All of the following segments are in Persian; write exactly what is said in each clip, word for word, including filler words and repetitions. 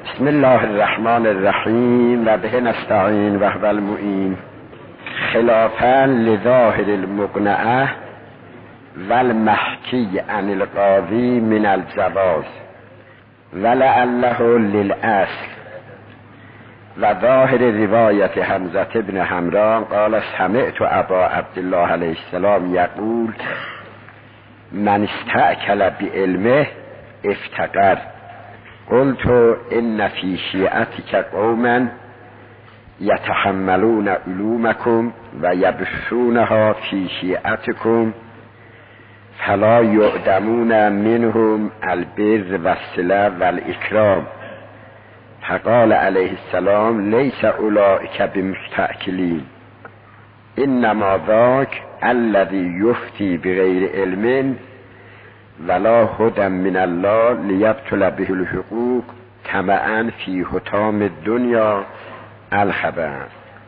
بسم الله الرحمن الرحیم و به نستعین و هو المعین. خلافا لظاهر المقنعه و المحکی عن القاضی من الجواز ولعله للاصل. و ظاهر روایت حمزه بن حمران قال سمعت ابا عبدالله علیه السلام یقول من استأکل بعلمه افتقر. قلت ان فی شیعتک قوما یتحملون علومکم و یبثونها فی شیعتکم فلا یعدمون منهم البر و الصله و الاکرام. فقال علیه السلام لیس اولئک بمستأکلین انما ذاک الذی یفتی بغیر علم ولا هدى من الله لیبطل به الحقوق طمعا فی حطام الدنیا الخبر.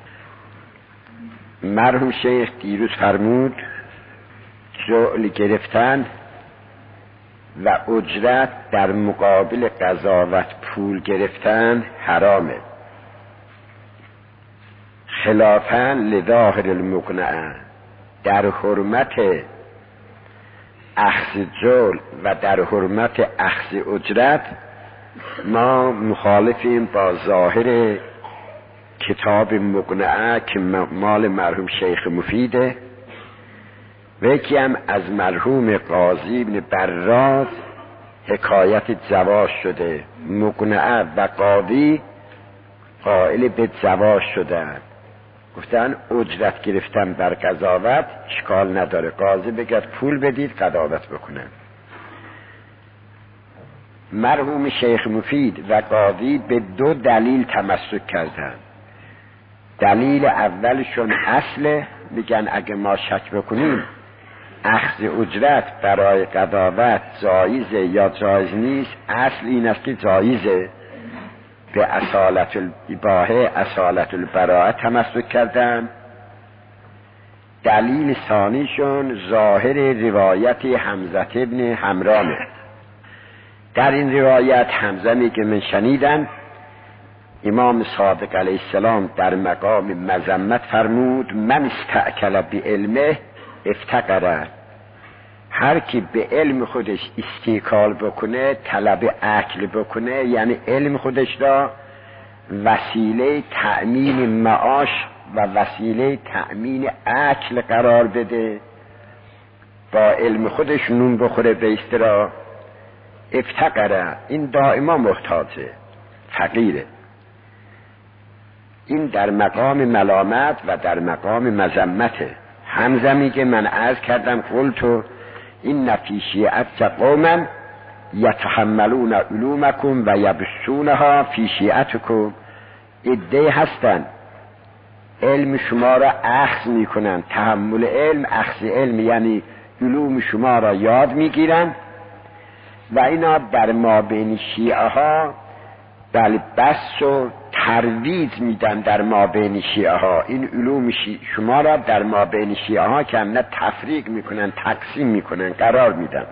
مرحوم شیخ دیروز فرمود جعل گرفتن و اجرت در مقابل قضاوت پول گرفتن حرامه. خلافا لظاهر المقنعه، در حرمت اخذ جعل و در حرمت اخذ اجرت ما مخالفیم با ظاهر کتاب مقنعه که مال مرحوم شیخ مفیده و یکی هم از مرحوم قاضی بن براز حکایت جواز شده. مقنعه و قاضی قائل به جواز شدن، گفتن اجرت گرفتن بر قضاوت اشکال نداره، قاضی بگه پول بدید قضاوت بکنن. مرحوم شیخ مفید و قاضی به دو دلیل تمسک کردن. دلیل اولشون اصله، میگن اگه ما شک بکنیم اخذ اجرت برای قضاوت جایزه یا جایز نیست، اصل این است که جایزه. به اصالت الاباحه اصالت البراءه تمسک کردن. دلیل ثانیشون ظاهر روایت حمزه بن حمرانه. در این روایت حمزه میگه من شنیدم امام صادق علیه السلام در مقام مذمت فرمود من استأکل بعلمه افتقر. هر کی به علم خودش استیکال بکنه، طلب اکل بکنه، یعنی علم خودش را وسیله تأمین معاش و وسیله تأمین اکل قرار بده، با علم خودش نون بخوره به اصطلاح، افتقره. این دائما محتاجه، فقیره. این در مقام ملامت و در مقام مذمته. حمزه میگه من عرض کردم قلت این فی شیعتک قوما یتحملون علومکم و یبثونها فی شیعتکم. عده هستن علم شما را اخذ میکنن، تحمل علم، اخذ علم یعنی علوم شما را یاد میگیرن و اینا در مابین شیعه ها بل بس و ترویج میدن. در مابین شیعه ها این علوم شما را در مابین شیعه ها که نه تفریق میکنن، تقسیم میکنن، قرار میدن.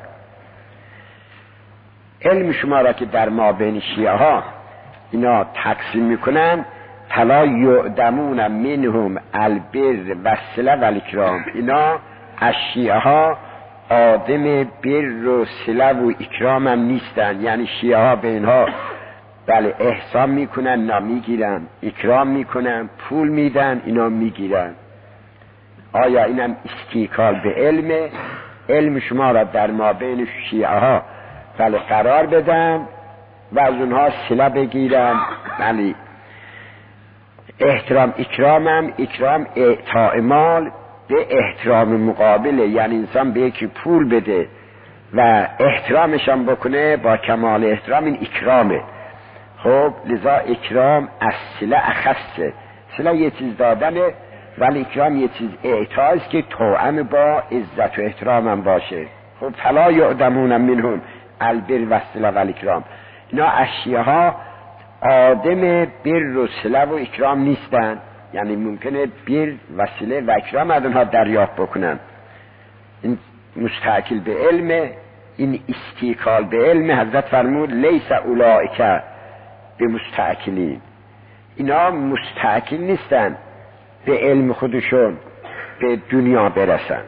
علم شما را که در مابین شیعه ها اینا تقسیم میکنن فلا یعدمون منهم البر و الصله و الاکرام. اینا از شیعه ها آدم بر و صله و اکرام هم نیستن، یعنی شیعه ها به اینها بله احسان میکنن، اینا میگیرن، اکرام میکنن، پول میدن، اینا میگیرن. آیا اینم استیکال به علم؟ علم شما را در مابین شیعه ها بله قرار بدن و از اونها صله بگیرن، بله احترام اکرامم، اکرام اعطاء مال به احترام مقابله، یعنی انسان به یکی پول بده و احترامشان بکنه با کمال احترام، این اکرامه. خب لذا اکرام از صله اخصه. صله یه چیز دادنه ولی اکرام یه چیز اعطاست که توأم با عزت و احترام هم باشه. خب فلا یعدمون منهم البر و الصله و الاکرام. اینا اشیاء ها آدم بر و صله و اکرام نیستن، یعنی ممکنه بر و صله و اکرام از اونها دریافت بکنن. این مستأکل به علم، این استیکال به علم. حضرت فرمود لیس اولئک به مستعکلین. اینا مستعکل نیستن به علم خودشون به دنیا برسن.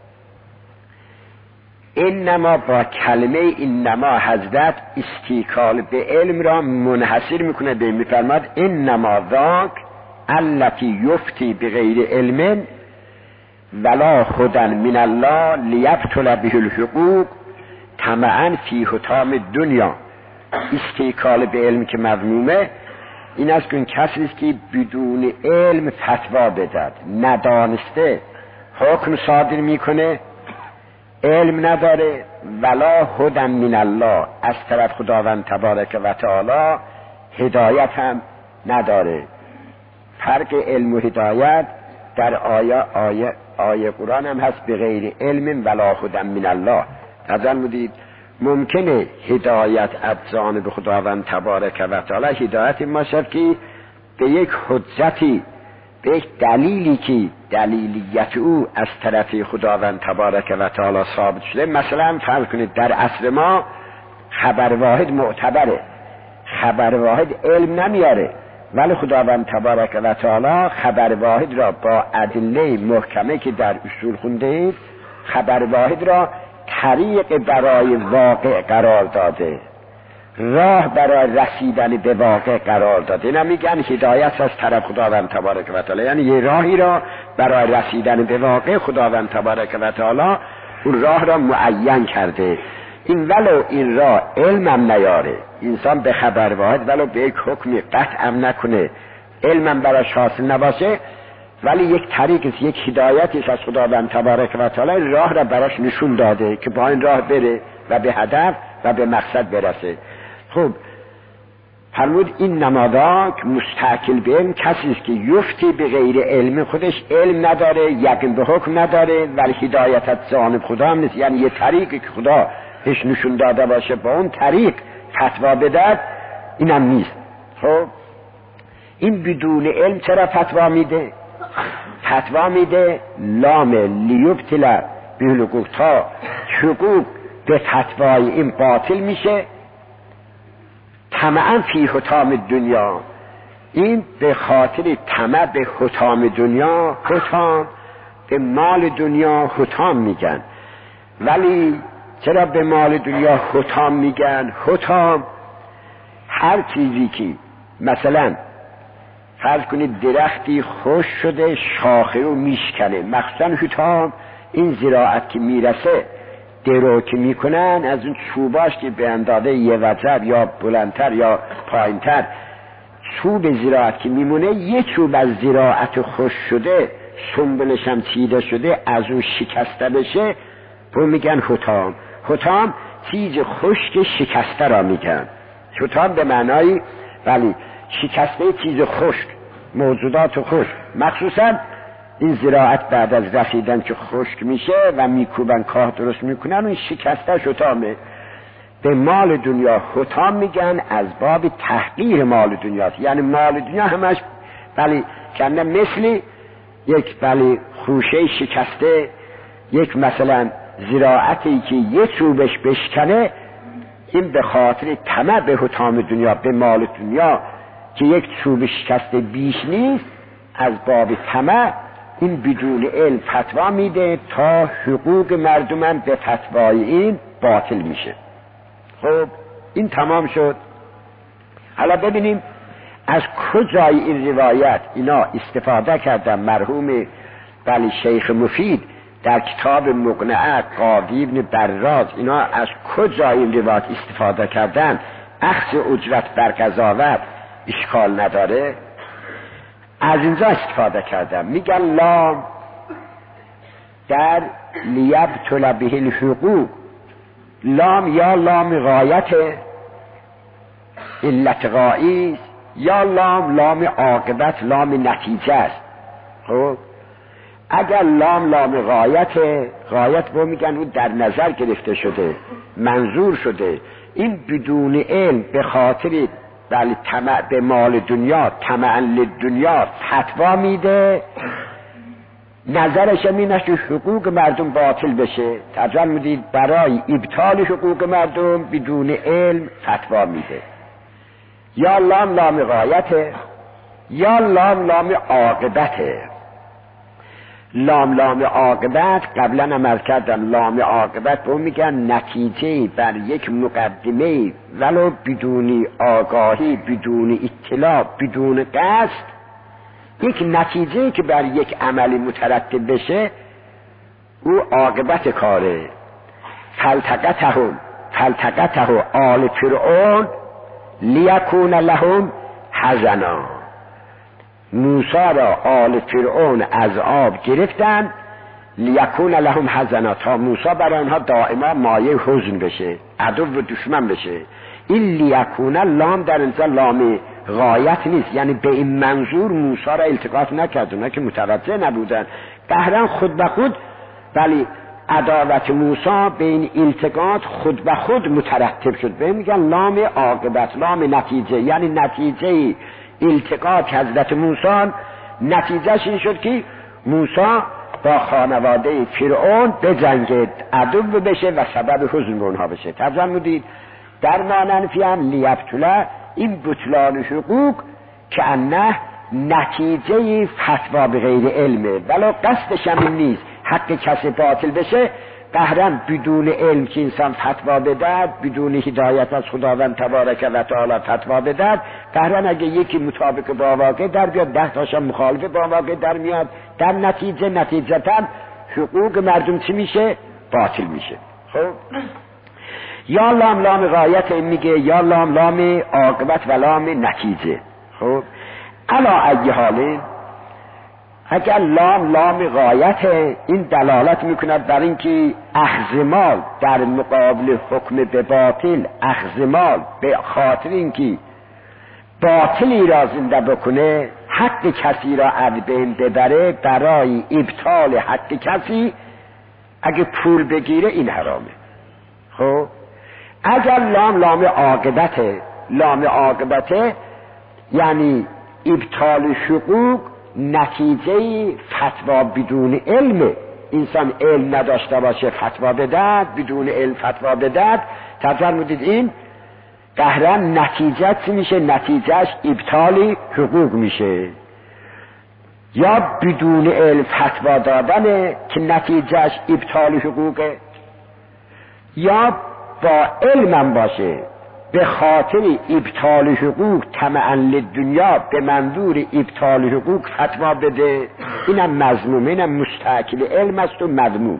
اینما با کلمه اینما حضرت استیکال به علم را منحصر میکنه به میفرماد اینما ذاک التی یفتی بغیر علم ولا خودن من الله لیبطل به الحقوق طمعا فی حطام دنیا. استیکال به علم که مذمومه این است که اون کسی است که بدون علم فتوا بدهد، ندانسته حکم صادر میکنه، علم نداره، ولا هدى من الله، از طرف خداوند تبارک و تعالی هدایت هم نداره. فرق علم و هدایت در آیه آیه آیه قرآن هم هست به غیر علم ولا هدى من الله. نظر بودید ممکنه هدایت از جانب خداوند تبارک و تعالی هدایت ما شد که به یک حجتی، به یک دلیلی که دلیلیت او از طرف خداوند تبارک و تعالی ثابت شده. مثلا فرض کنید در عصر ما خبر واحد معتبره، خبر واحد علم نمیاره، ولی خداوند تبارک و تعالی خبر واحد را با ادله محکمه که در اصول خونده اید، خبر واحد را طریق برای واقع قرار داده، راه برای رسیدن به واقع قرار داده. اینا میگن هدایت از طرف خداوند تبارک و تعالی، یعنی یه راهی را برای رسیدن به واقع خداوند تبارک و تعالی اون راه را معین کرده. این ولو این راه علمم نیاره، انسان به خبر واحد ولو به یک حکمی قطعم نکنه، علمم براش حاصل نباشه، ولی یک طریق است، یک هدایتی از خداوند تبارک و تعالی راه را براش نشون داده که با این راه بره و به هدف و به مقصد برسه. خب فرمود این نماداک مستعکل به علم کسی است که یفتی به غیر علم، خودش علم نداره، یقین به حکم نداره، ولی هدایت از جانب خدا هم نیست، یعنی یه طریقی که خدا بهش نشون داده باشه با اون طریق فتوا بدهد، اینم نیست. خب این بدون علم چرا فتوا میده؟ فتوا میده لام لیبطل به الحقوق، تا حقوق به فتوای این باطل میشه، طمعا فی حطام دنیا. این به خاطر طمع به حطام دنیا، حطام به مال دنیا حطام میگن. ولی چرا به مال دنیا حطام میگن؟ حطام هر چیزی که مثلا فرض کنید درختی خوش شده شاخه رو میشکنه، مخصوصا حطام این زراعت که میرسه درو که میکنن از اون چوباش که به اندازه یه وتر یا بلندتر یا پایینتر چوب زراعت که میمونه، یه چوب از زراعت خوش شده سنبلش هم چیده شده از اون شکسته بشه رو میگن حطام. حطام چیز خشک شکسته را میگن. حطام به معنای ولی شکسته چیز خشک، موجودات خشک، مخصوصا این زراعت بعد از رسیدن که خشک میشه و میکوبن کاه درست میکنن، این شکسته حطامه. به مال دنیا حطام میگن از باب تحقیر مال دنیاست، یعنی مال دنیا همش ولی کنه مثل یک ولی خوشه شکسته، یک مثلا زراعتی که یه چوبش بشکنه، این به خاطر طمع به حطام دنیا، به مال دنیا که یک چوب شکسته بیش نیست، از باب طمع این بدون علم فتوا میده تا حقوق مردمم به فتوای این باطل میشه. خب این تمام شد. حالا ببینیم از کجای این روایت اینا استفاده کردن. مرحوم ولی شیخ مفید در کتاب مقنعه قاضی ابن براز اینا از کجای این روایت استفاده کردن؟ اخذ اجرت بر قضاوت اشکال نداره، از اینجا استفاده کردم. میگن لام در لیبطل به الحقوق، لام یا لام غایت علت غایی یا لام لام عاقبت لام نتیجه است. خب اگر لام لام غایت غایت رو میگن اون در نظر گرفته شده، منظور شده، این بدون علم به خاطر ولی طمع به مال دنیا، طمع للدنیا فتوا میده، نظرش اینه که حقوق مردم باطل بشه. ترجمه میدید برای ابطال حقوق مردم بدون علم فتوا میده. یا لام لام غایته یا لام لام عاقبته. لام لام عاقبت قبلا عمل کردن، لام عاقبت به اون میگن نتیجه بر یک مقدمه ولو بدون آگاهی، بدون اطلاع، بدون قصد، یک نتیجه که بر یک عملی مترتب بشه او عاقبت کاره. فالتقطهم فالتقطه آل فرعون لیکون لهم حزنا. موسی را آل فرعون از آب گرفتن لیکون لهم حزنا، تا موسی برای آنها دائما مایه حزن بشه، عدو و دشمن بشه. این لیکون لام در انسان لام غایت نیست، یعنی به این منظور موسی را التقاط نکرد، اونا که متوجه نبودن قهرن خود به خود، ولی عداوت موسی به این التقاط خود به خود مترتب شد. به میگن لام عاقبت، لام نتیجه، یعنی نتیجه التقاط حضرت موسی نتیجهش این شد که موسی با خانواده فرعون بجنگد، عدو بشه و سبب حزن به اونها بشه. تفرمودید در ماننفی هم لیبتله، این بطلان حقوق که انه نتیجه فتوا به غیر علمه، ولو قصدش هم این نیست حق کسی باطل بشه. قهرن بدون علم که انسان فتوا بدهد، بدون هدایت از خداوند تبارک و تعالی فتوا بدهد، قهرن اگه یکی مطابق با واقع در بیاد، ده تاشم مخالف با واقع در میاد، در نتیجه نتیجتا حقوق مردم چی میشه؟ باطل میشه. خب یا لام لام غایت میگه، یا لام لام عاقبت و لام نتیجه. خب علا ای حاله، اگر لام لام غایت، این دلالت میکند بر اینکه اخذ مال در مقابل حکم به باطل، اخذ مال به خاطر اینکه باطلی را زنده بکنه، حق کسی را از بین ببره، برای ابطال حق کسی اگه پول بگیره این حرامه. خب اگر لام لام عاقبته، لام عاقبته یعنی ابطال حقوق نتیجه فتوا بدون علم، انسان علم نداشته باشه فتوا بدهد، بدون علم فتوا بدهد، تفرمودید این قهرن نتیجه چی میشه؟ نتیجهش ابطال حقوق میشه. یا بدون علم فتوا دادنه که نتیجهش ابطال حقوقه، یا با علمم باشه به خاطر ابطال حقوق طمعا للدنیا به منظور ابطال حقوق فتوا بده، اینم مذموم، اینم مستحکل علم است و مذموم.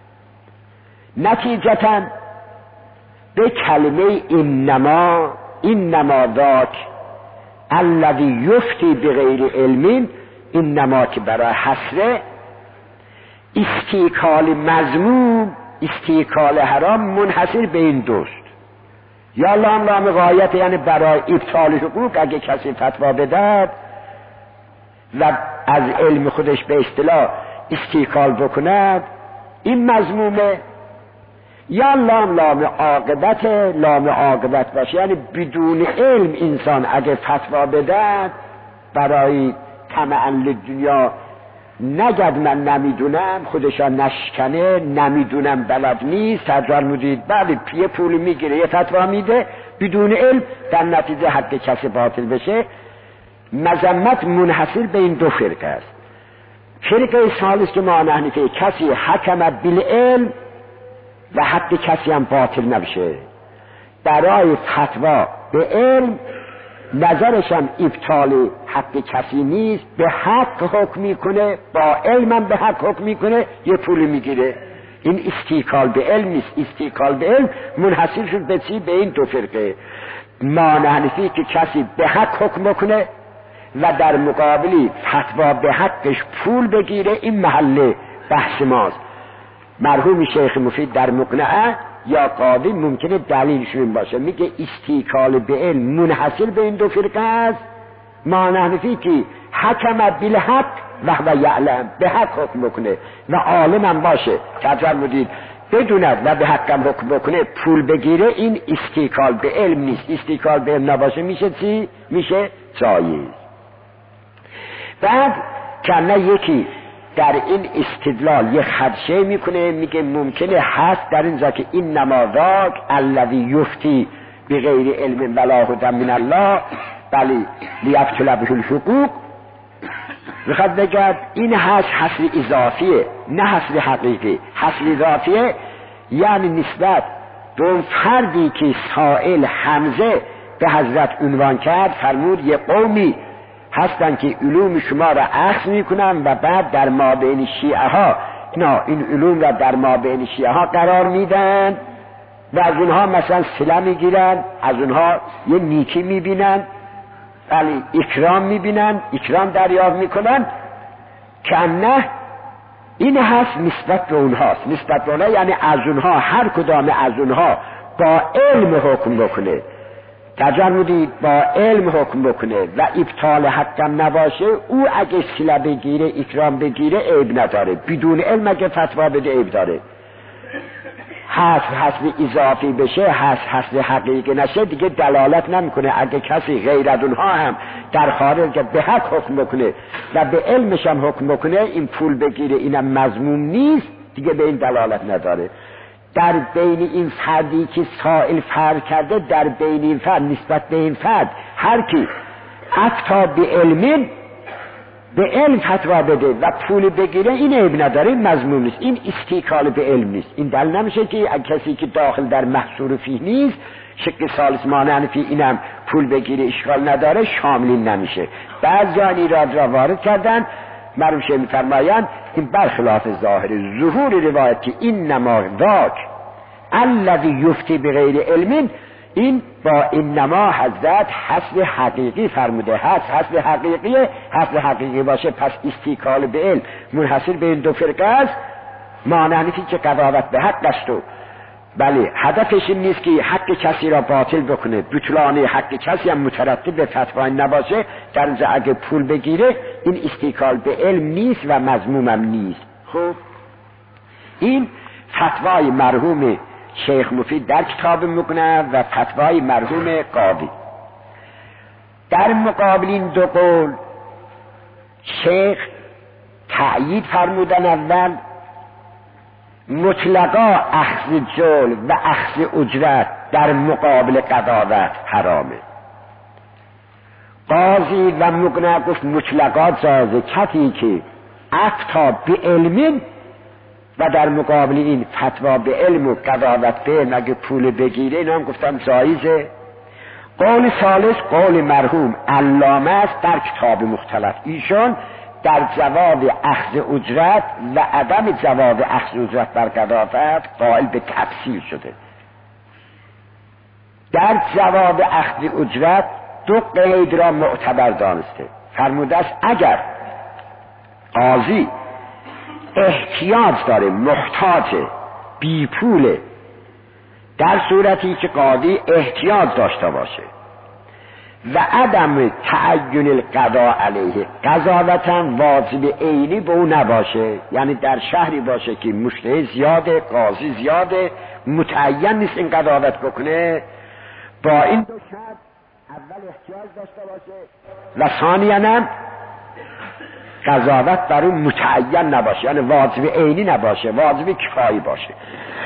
نتیجتا به کلمه اینما، اینما ذاک الذی یفتی بغیر علم، اینما که برای حسره، استیکال مذموم، استیکال حرام منحصر به این دوست. یا لام لام غایت یعنی برای ابطال حقوق اگه کسی فتوا بدهد و از علم خودش به اصطلاح استیکال بکند، این مذمومه. یا لام لام عاقبت، لام عاقبت باشه یعنی بدون علم انسان اگه فتوا بدهد برای طمعا للدنیا، نگد من نمیدونم، خودشان نشکنه، نمیدونم بلد نیست، فرمودید بعد یه پول میگیره یه فتوا میده بدون علم، در نتیجه حق کسی باطل بشه. مذمت منحصر به این دو فرقه است. فرقه ثالث که ما نحنفه، کسی حکم بالعلم و حق کسی هم باطل نبشه، برای فتوا به علم نظرش هم ابطال حق کسی نیست، به حق حکم میکنه، با علمم به حق حکم میکنه، یه پول میگیره. این استیکال به علم نیست. استیکال به علم منحصر شد به چی؟ به این دو فرقه. ما نحنفی که کسی به حق حکم بکنه و در مقابلی فتوا به حقش پول بگیره، این محل بحث ماست. مرحوم شیخ مفید در مقنعه یا قاضی ممکنه دلیلشون این باشه، میگه استیکال به علم منحصر به این دو فرقه است. ما نحنفی که حکم بالحق و هو یعلم، به حق حکم بکنه و عالم هم باشه، فرمودید بدوند و به حقم حکم بکنه پول بگیره، این استیکال به علم نیست. استیکال به علم نباشه میشه چی؟ میشه جایز. بعد کنه یکی در این استدلال یه خدشه میکنه، میگه ممکنه هست در اینجا که این نماذاک الذی یفتی بغیر علم ولا هدی من الله بلی لیبطل به الحقوق، میخواد بگه این هست حصر اضافیه نه حصر حقیقی. حصر اضافیه یعنی نسبت به اون فردی که سائل حمزه به حضرت عنوان کرد، فرمود یه قومی هستن که علوم شما را اخذ میکنن و بعد در مابین شیعه ها نه این علوم را در مابین شیعه ها قرار میدن و از اونها مثلا صله میگیرن، از اونها یه نیکی میبینن، ولی اکرام میبینن، اکرام دریافت میکنن که نه این هست نسبت به اونهاست. نسبت به اونها یعنی از اونها هر کدام از اونها با علم حکم بکنه، تجردی با علم حکم بکنه و ابطال حقم نباشه، او اگه صله بگیره اکرام بگیره عیب نداره، بدون علم اگه فتوا بده عیب داره. حسب حسب اضافی بشه، حسب حسب حقیقی نشه دیگه دلالت نمیکنه. اگه کسی غیر از اونها هم در خارج به حق حکم بکنه و به علمش هم حکم بکنه این پول بگیره اینم مضمون نیست، دیگه به این دلالت نداره. در بین این فردی که سائل فرد کرده، در بین این فرد نسبت به این فرد هر کی افتاد به علم به علم فتوا بده و پول بگیره این عیب نداره، این مضمون نیست، این استیکال به علم نیست. این دل نمیشه که کسی که داخل در محصور فیه نیست شق ثالث مانع فی اینم پول بگیره اشکال نداره، شاملین نمیشه. بعضی جان ایراد را وارد کردن، معلوم شه میفرمایند این برخلاف ظاهر ظهور روایت که این نما ذاک الذی یفتی بغیر علم، این با این نما حضرت حسب حقیقی فرموده هست. حسب حقیقی حسب حقیقی باشه پس استیکال به علم منحصر به این دو فرقه است، مانعنیتی که قضاوت به حق است و بله هدفش این نیست که حق کسی را باطل بکنه، بطلان حق کسی هم مترتب به فتوای نباشه، در اینجا اگه پول بگیره این استیکال به علم نیست و مضمومم نیست. خب این فتوای مرحوم شیخ مفید در کتاب مقنع و فتوای مرحوم قاضی. در مقابل این دو قول شیخ تأیید فرمودن اول مطلقا اخذ جول و اخذ اجرت در مقابل قضاوت حرامه. قاضی و مقنع گفت مطلقا جازه، کسی که افتا به علم و در مقابل این فتوا به علم و قضاوت به علم اگه پول بگیره، اینا هم گفتم جایزه. قول ثالث قول مرحوم علامه است در کتاب مختلف، ایشون در جواب اخذ اجرت و عدم جواب اخذ اجرت بر قضاوت قائل به تفصیل شده. در جواب اخذ اجرت دو قید را معتبر دانسته، فرموده است اگر قاضی احتیاج داره، محتاجه، بی پوله، در صورتی که قاضی احتیاج داشته باشه و عدم تعین القضا علیه، قضاوتا واجب عینی به او نباشه، یعنی در شهری باشه که مشتهی زیاده، قاضی زیاده، متعین نیست این قضاوت بکنه، با این دو شرط اول احتیاج داشته باشه و ثانیاً هم قضاوت بر اون متعین نباشه، یعنی واجب عینی نباشه، واجب کفایی باشه.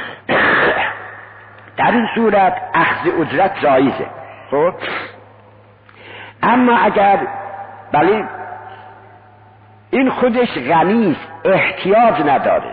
در این صورت اخذ اجرت جایزه. خب اما اگر بله این خودش غنیست، احتیاج نداره،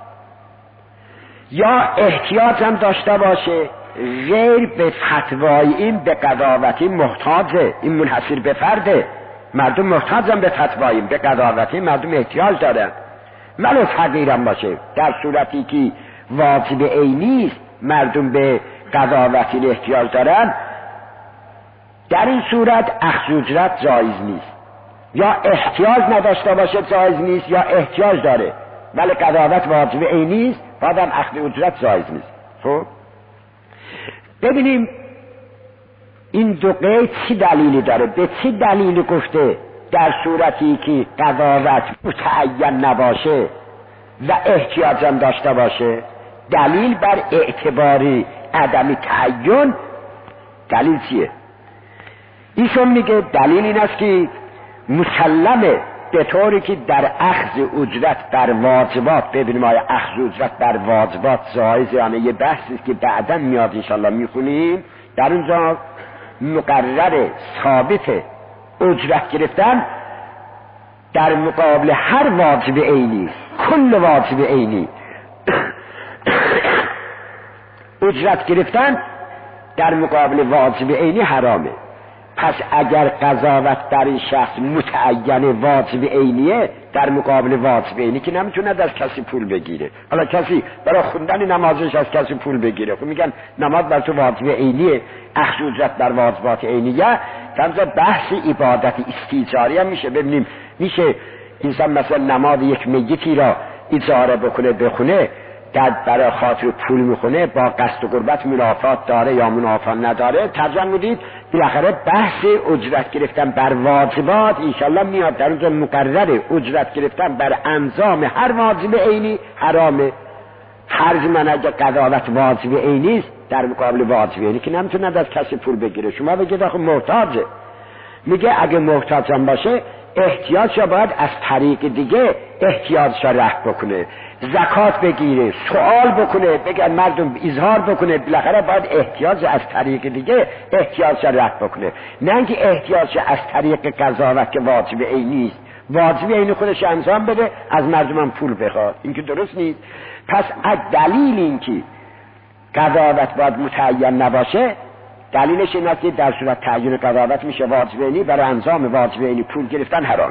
یا احتیاج هم داشته باشه غیر به فتوای این به قضاوتی محتاجه، این منحصر به فرده، مردم محتاجن به فتوایی، به قضاوتی مردم احتیاج دارن، ولو فقیرم باشه، در صورتی که واجب عینی است مردم به قضاوتی احتیاج دارن، در این صورت اخذ اجرت جایز نیست. یا احتیاج نداشته باشه جایز نیست، یا احتیاج داره ولی قضاوت واجب عینی است، بعدم اخذ اجرت جایز نیست. خب ببینیم این دو قید چی دلیلی داره، به چی دلیلی گفته در صورتی که قضاوت متعین نباشه و احتیاجم داشته باشه. دلیل بر اعتباری عدم تعین دلیل چیه؟ ایشون میگه دلیل این است که مسلمه به طوری که در اخذ اجرت بر واجبات، ببینیم آیا اخذ اجرت بر واجبات جایزه، یعنی یه بحثی که بعدا میاد انشالله میخونیم، در اونجا مقرر ثابت اجرت گرفتن در مقابل هر واجب عینی، کل واجب عینی اجرت گرفتن در مقابل واجب عینی حرامه. پس اگر قضاوت در این شخص متعین واجب عینیه، در مقابل واجب عینی که نمیتونه از کسی پول بگیره. حالا کسی برای خوندن نمازش از کسی پول بگیره، خب میگن نماز بر تو واجب عینیه، اخذ اجرت بر واجبات عینیه. تمام بحث عبادت استیجاری هم میشه. ببینیم میشه انسان مثلا نماز یک میتی را اجاره بکنه بخونه، در برای خاطر پول میخونه، با قصد و قربت منافات داره یا منافات نداره. ترجمه بودید بالاخره بحث اجرت گرفتن بر واجبات انشالله میاد. در اونجا مقرره اجرت گرفتن بر انظام هر واجب عینی حرامه. فرض من اگه قضاوت واجب عینی است در مقابل واجب عینی که نمیتونه از کسی پول بگیره، شما بگید آخه محتاجه. میگه اگه محتاج هم باشه احتیاج باید از طریق دیگه احتیاج را رفع بکنه، زکات بگیره، سوال بکنه، بگن مردم اظهار بکنه. بالاخره باید احتیاج از طریق دیگه احتیاج را رفع بکنه، نه اینکه احتیاج از طریق قضاوت که واجب عینی است، واجب عینی خودش انجام بده از مردم پول بخواد. این که درست نیست. پس از دلیل اینکه قضاوت باید متعین نباشه، دلیلش این است که در صورت تعیین قضاوت میشه واجب عینی، برای انجام واجب عینی پول گرفتن حرامه.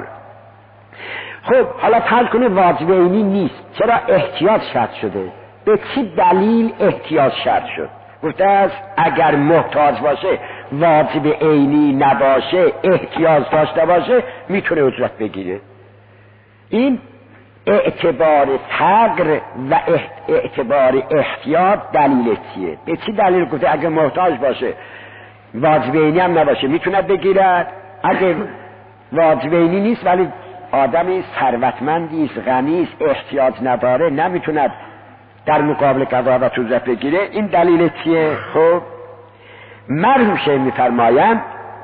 خب حالا فرض کنه واجب عینی نیست، چرا احتیاج شرط شده؟ به چه دلیل احتیاج شرط شد؟ گفته است اگر محتاج باشه، واجب عینی نباشه، احتیاج داشته باشه، میتونه اجرت بگیره. این اعتبار فقر و اعتبار احتیاج دلیل چیه؟ به چه دلیل گفته اگر محتاج باشه، واجب عینی هم نباشه میتونه بگیرد؟ اگر واجب عینی نیست ولی آدمی ثروتمندی است، غنی است، احتیاج نداره، نمیتونه در مقابل قضاوت اجرت بگیره، این دلیل چیه؟ خب مرحوم شیخ میفرمایند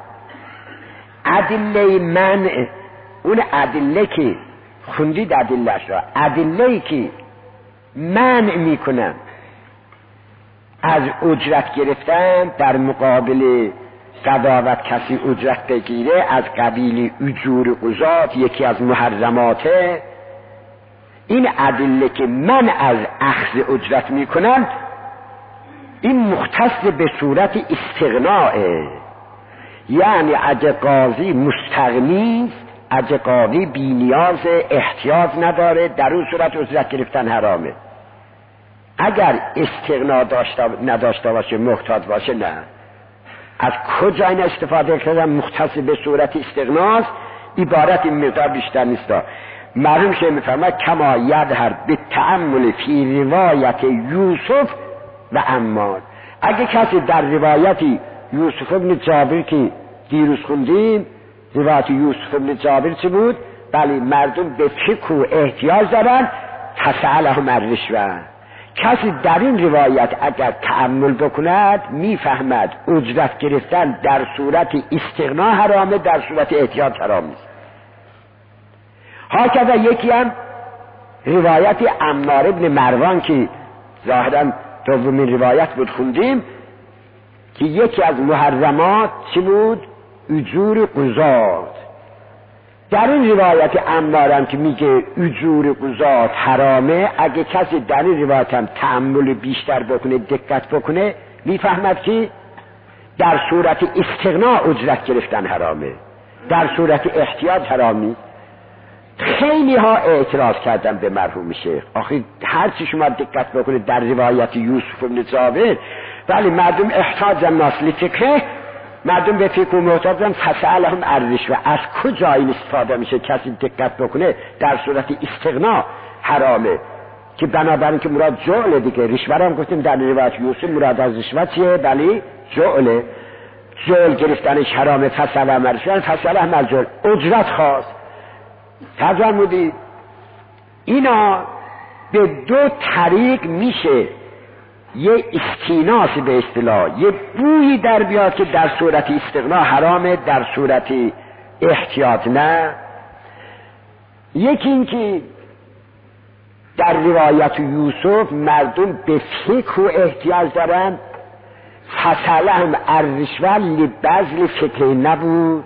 ادله منع، اون ادله که خوندید ادلهش را، ادله‌ای که منع میکنن از اجرت گرفتن در مقابل قضاوت کسی اجرت بگیره، از قبیل اجور قضات یکی از محرماته. این ادله که من از اخذ اجرت میکنن این مختص به صورت استغناء، یعنی اگه قاضی مستغنی است، اگه قاضی بی نیاز، احتیاج نداره، در اون صورت اجرت گرفتن حرامه. اگر استغنا داشته نداشته باشه، محتاج باشه، نه. از کجا این استفاده کردن؟ مختص به صورت استغناست، عبارت این مقدار بیشتر نیست. معلوم شه میفرماید کما یظهر به تأمل فی روایت یوسف و عمار. اگه کسی در روایتی یوسف ابن جابر که دیروز خوندیم، روایت یوسف ابن جابر چه بود؟ بله، مردم به فکر و احتیاج دارن، فسألهم الرشوه. کسی در این روایت اگر تأمل بکند میفهمد اجرت گرفتن در صورت استغنا حرامه، در صورت احتیاج حرام نیست. هاکذا یکی هم روایت عمار ابن مروان که ظاهرا دومین روایت بود خوندیم، که یکی از محرمات چی بود؟ اجور قضات. در این روایت عمارم که میگه اجور قضات حرامه، اگه کسی در این روایت هم تأمل بیشتر بکنه، دقت بکنه، میفهمد که در صورت استغنا اجرت گرفتن حرامه، در صورت احتیاج حرامی. خیلی ها اعتراض کردن به مرحوم شیخ، آخه هر چی شما دقت بکنه در روایت یوسف بن جابر، ولی مردم احتاج الناس لفکره، مردم به فکر و محتاجن، فسألهم الرشوه. از کجا این استفاده میشه؟ کسی دقت بکنه در صورت استغنا حرامه، که بنابراین که مراد جعله دیگه. رشوه هم گفتیم در روایت یوسف مراد از رشوه چیه؟ بلی جعله، جعل گرفتنش حرامه. فسألهم الرشوه، فسألهم الجعل، اجرت خواست. تفرمودید اینا به دو طریق میشه یه استیناس به اصطلاح، یه بویی در بیاد که در صورت استغنا حرامه، در صورت احتیاط نه. یکی این که در روایت یوسف مردم به فکر و احتیاج دارن، فسألهم الرشوه لبذل فکر نبود،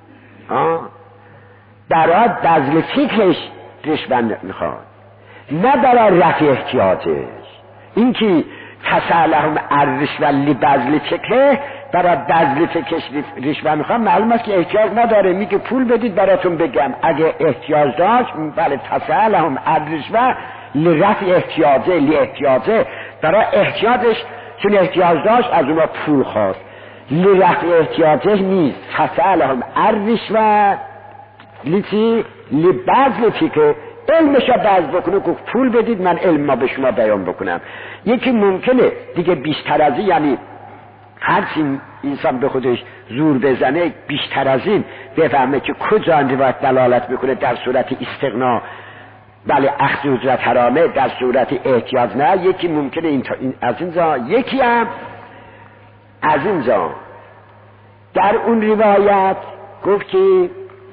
برای بذل فکرش رشوه میخواد، نه برای رفع احتیاجش. این که فسألهم الرشوه لبذل فکره، برای بذل فکرش رشوه میخواد، معلوم است که احتیاج نداره، میگه پول بدید براتون بگم. اگه احتیاج داشت بله فسألهم الرشوه لرفع احتیاجه، لاحتیاجه، برای احتیاجش چون احتیاج داشت از اونها پول خواست، لرفع احتیاجه نیست. فسألهم الرشوه لیتی لبذل فکر، علمش را بذل بکنه، گفت پول بدید من علم ما به شما بیان بکنم. یکی ممکنه دیگه بیشتر از این، یعنی هرچی انسان به خودش زور بزنه بیشتر از این بفهمه که کجا این روایت دلالت میکنه در صورت استغنا بله اخذ اجرت حرامه، در صورت احتیاج نه. یکی ممکنه این این از اینجا، یکی هم از اینجا در اون روایت گفت که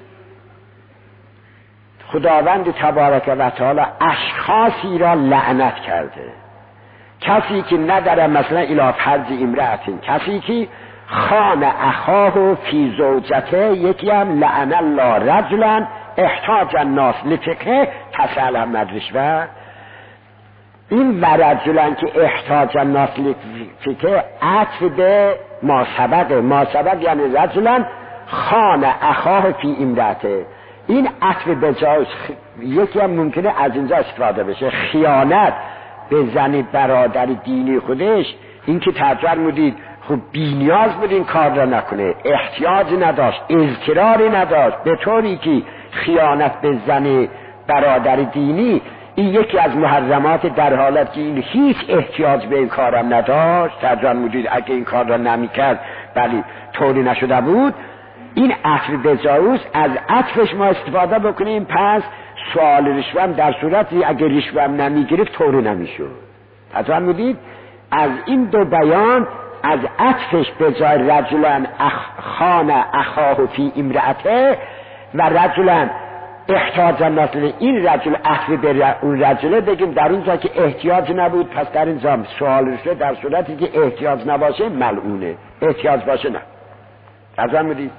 خداوند تبارک و تعالی اشخاصی را لعنت کرده، کسی که نداره مثلا الی فرض امرأتین، کسی که خان اخاه فی زوجته، یکی هم لعن الله رجلا احتاج الناس لفقه فسألهم الرشوه. این و رجلا که احتاج الناس لفقه عطف به ما سبق، ما سبق یعنی رجلا خان اخاه فی امرأته، این عطف به جای یکی هم ممکنه از اینجا استفاده بشه، خیانت به زن برادر دینی خودش. این که تفرمودید خب بی‌نیاز بود این کار را نکنه، احتیاج نداشت، اضطراری نداشت، به طوری که خیانت به زن برادر دینی این یکی از محرمات، در حالت که این هیچ احتیاج به این کارم نداشت. تفرمودید اگه این کار را نمی‌کرد ولی طوری نشده بود. این عطف به جایوز از عطفش ما استفاده بکنیم، پس سوال رشوه هم در صورتی اگه رشوه هم نمیگرفت طوری نمیشد. تفرمودید از این دو بیان از عطفش به جای رجلن اخ خان اخاه فی امرأته و رجلن احتیاج الناس، این رجل عطف به اون رجله بگیم در اونجا که احتیاج نبود، پس در اینجا سوال رشوه در صورتی که احتیاج نباشه ملعونه، احتیاج باشه نه. تفرمودید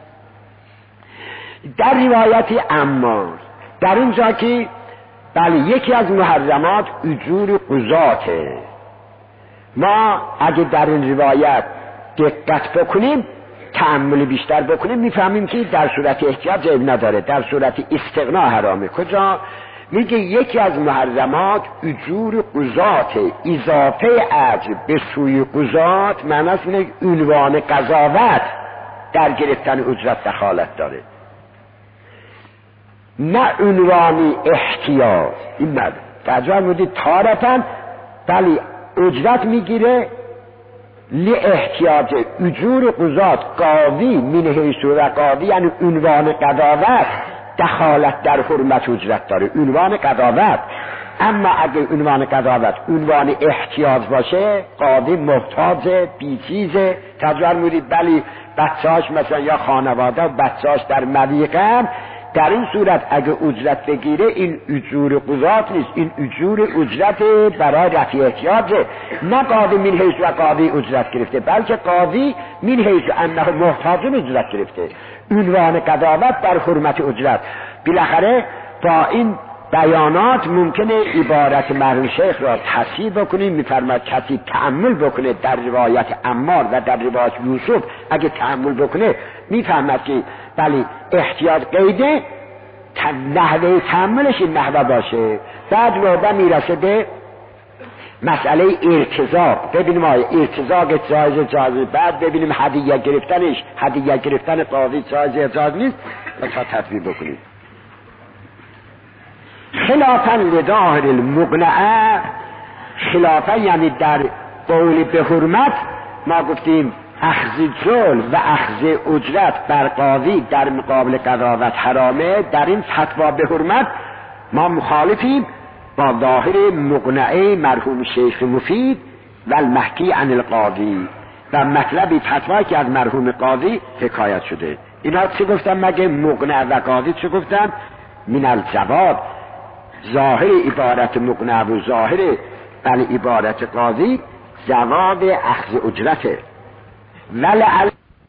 در روایتی عمار در اونجا که بله یکی از محرمات اجور قضاته، ما اگه در این روایت دقت بکنیم، تأمل بیشتر بکنیم، میفهمیم که در صورت احتیاج عیب نداره، در صورت استغنا حرامه. کجا میگه یکی از محرمات اجور قضاته، اضافه اجر به سوی قضات معناست اینه عنوان قضاوت در گرفتن اجرت دخالت داره، نه عنوانی احتیاج. این مد تجربه بودید تارتن ولی اجرت میگیره لی احتیاج اجور قضات قاضی من حیث و قاضی، یعنی عنوان قضاوت دخالت در حرمت اجرت داره، عنوان قضاوت. اما اگه عنوان قضاوت عنوان احتیاج باشه، قاضی محتاج بیچیزه، تجربه بودید بلی بچهاش مثلا یا خانواده و بچهاش در مضیقه، در این صورت اگه اجرت بگیره این اجور قضات نیست، این اجور اجرت برای رفع احتیاجه، نه قاضی من حیث و قاضی اجرت گرفته، بلکه قاضی من حیث انه محتاج اجرت گرفته، عنوان قضاوت در حرمت اجرت. بالاخره با این بیانات ممکنه عبارت مرحوم شیخ را تصحیح بکنیم. میفرماید کسی تأمل بکنه در روایت عمار و در روایت یوسف، اگه تأمل بکنه میفهمد که بلی احتیاج قیده، نحوه تأملش این نحوه باشه. بعد وارد میرسه به مسئله ارتزاق، ببینیم آیا ارتزاق جایز جایز، بعد ببینیم هدیه گرفتنش، هدیه گرفتن قاضی جایز جایز نیست، تا تطبیق بکنیم. خلافا لظاهر المقنعه، خلافا یعنی در قول به حرمت ما گفتیم اخذ جل و اخذ اجرت بر قاضی در مقابل قضاوت حرامه. در این فتوا به حرمت ما مخالفیم با ظاهر مقنعه مرحوم شیخ مفید و المحکی عن القاضی و مطلبی فتوا که از مرحوم قاضی حکایت شده. اینا چه گفتن مگه مقنع و قاضی چه گفتن؟ من الجواب، ظاهر عبارت مقنع و ظاهر بل عبارت قاضی جواب اخذ اجرته. ولعل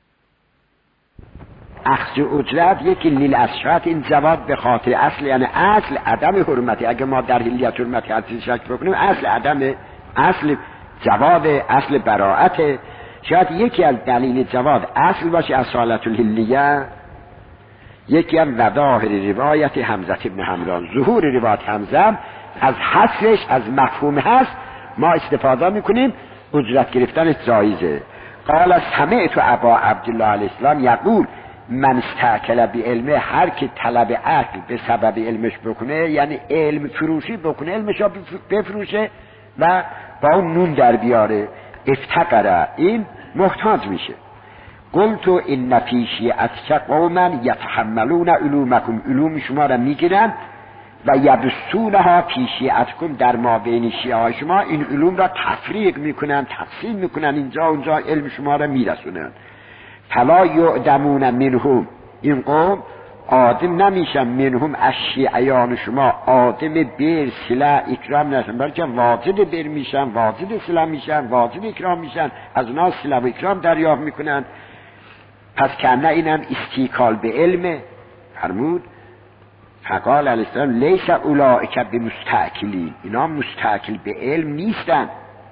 اخذ اجرت یکی لیل اشرت این جواب به خاطر اصل، یعنی اصل عدم حرمتی. اگه ما در حلیت حرمتی حدیث شک بکنیم اصل عدم، اصل جواب، اصل براءت. شاید یکی از دلیل جواب اصل باشه اصالت الحلیه، یکی از وظاهر روایت حمزه ابن حمران، ظهور روایت حمزه از حصرش از مفهوم هست ما استفاده میکنیم، اجرت گرفتن جایزه. قال سمعت ابا عبدالله علیه السلام یقول من استعکل بی علمه، هر که طلب عقل به سبب علمش بکنه، یعنی علم فروشی بکنه، علمش رو بفروشه و با اون نون در بیاره، افتقره، این محتاج میشه. قلت این فی شیعتک قوما یتحملون علومکم، علوم شما را میگیرن و یبثونها فی شیعتکم، در ما بین شیعه های شما این علوم را تفریق میکنن، تقسیم میکنن، اینجا اونجا علم شما را میرسونن. فلا یعدمون منهم، این قوم آدم نمیشن، منهم از شیعیان شما آدم بر سلا اکرام نشن، بلکه واجد بر میشن، واجد سلا میشن، واجد اکرام میشن، از اونا سلا و اکرام دریافت میکنن. پس کنه اینم استیکال به علم فرمود. فقال علیه السلام لیس اولئک بمستعکلین، اینا مستعکل به علم نیستن.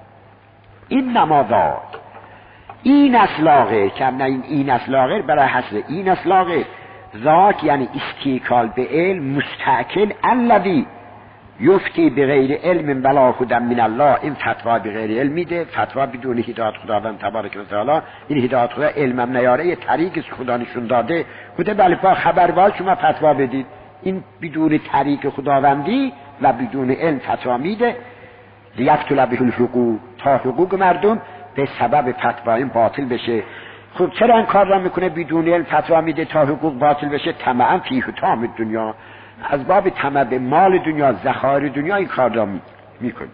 این نماذا این اصلاغه کنه، این این اصلاغه برای حسب این اصلاغه ذاک، یعنی استیکال به علم، مستعکل الذی یفتی بغیر علم ولا هدی من الله، این فتوا بغیر علم میده، فتوا بدون هدایت خداوند تبارک و تعالی. این هدایت خدا علمم نیاره، یه طریقی خدا نشون داده بوده، بله با خبر باز شما فتوا بدید. این بدون طریق خداوندی و بدون علم فتوا میده. لیقتل به الحقوق، تا حقوق مردم به سبب فتوا این باطل بشه. خب چرا این کار را میکنه؟ بدون علم فتوا میده تا حقوق باطل بشه. طمعا فی حطام دنیا، از باب طمع به مال دنیا، ذخایر دنیا این کار را میکنه.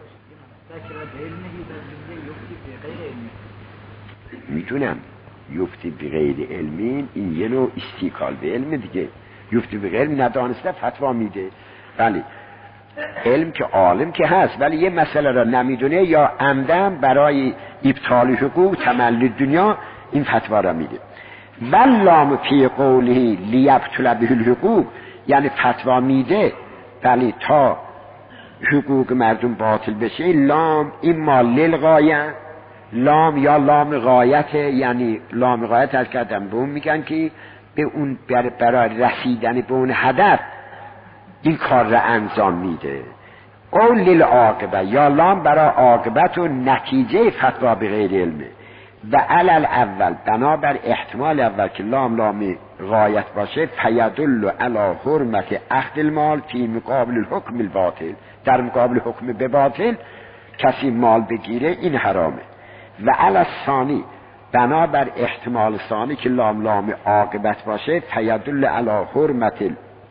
میدونم یفتی بغیر علمین، این یه نوع استیکال به علم دیگه. یفتی بغیر علم، ندانسته فتوا میده. بله علم که عالم که هست، ولی یه مسئله را نمیدونه یا عمدن برای ابطال حقوق، تملک دنیا، این فتوا را میده. واللام فی قوله لیبطل به الحقوق، یعنی فتوا میده بله تا حقوق مردم باطل بشه. لام این مال للغایه، لام یا لام غایت، یعنی لام غایت از کردم به اون میگن که به اون برای رسیدن به اون هدف این کار را انجام میده. او للعاقبه، یا لام برای عاقبت و نتیجه فتوا بغیر علمه. و علل اول، بنابر احتمال اول که لام لام غایت باشه، فیدل علی حرمت اخذ المال فی مقابل الحکم الباطل، در مقابل حکم به باطل کسی مال بگیره این حرامه. و علی ثانی، بنابر احتمال ثانی که لام لام عاقبت باشه، فیدل علی حرمت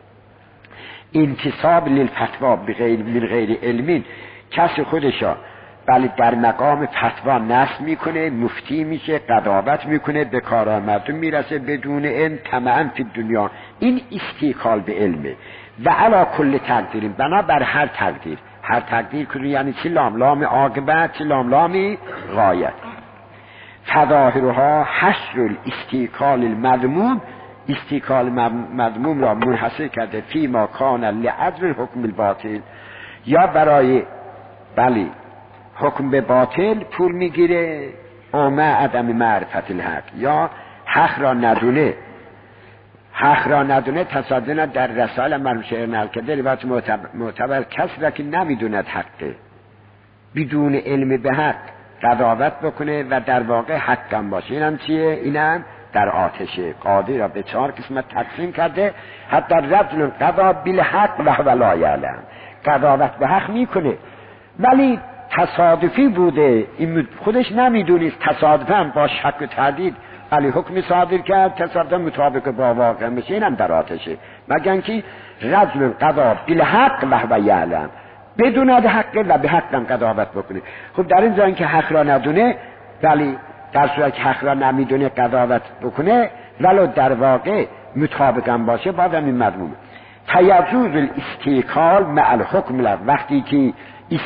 انتصاب للفتوا بغیر من غیر علمین، کسی خودشا بله در مقام فتوا نصب میکنه، مفتی میشه، قضاوت میکنه، به کار مردم میرسه بدون علم، طمعا فی دنیا، این استیکال به علمه. و علا کل تقدیرین، بنا بر هر تقدیر، هر تقدیر کنه یعنی چی؟ لام لام عاقبت، چی لام لامی غایت. فظاهرها حشر الاستیکال المذموم، استیکال مذموم را منحصر کرده فی ما کان لعدل الحکم الباطل، یا برای بله حکم به باطل پول میگیره، اومه عدم معرفت الحق، یا حق را ندونه، حق را ندونه تصادنا در رسائل مرحوم شیخ نقل کرده روایت معتبر, معتبر کسی را که نمیدوند حقه بدون علم به حق قضاوت بکنه و در واقع حقم باشه. اینم چیه؟ اینم در آتشه. قاضی را به چهار قسمت تقسیم کرده، حتی رجل قضا بالحق و هو لا یعلم، قضاوت به حق میکنه ولی تصادفی بوده، این خودش نمیدونست، تصادفاً با شک و تردید ولی حکمی صادر کرد، تصادفاً مطابق با واقع میشه، اینم در آتشه. مگر که رجل قضا بالحق و هو یعلم، بدوند حق و به حق قضاوت بکنه. خب در این جایی که حق را ندونه، ولی در صورت که حق را نمیدونه قضاوت بکنه ولو در واقع مطابقاً باشه، بازم این مضمومه. فیجوز الاستیکال مع الحکم له، وقتی که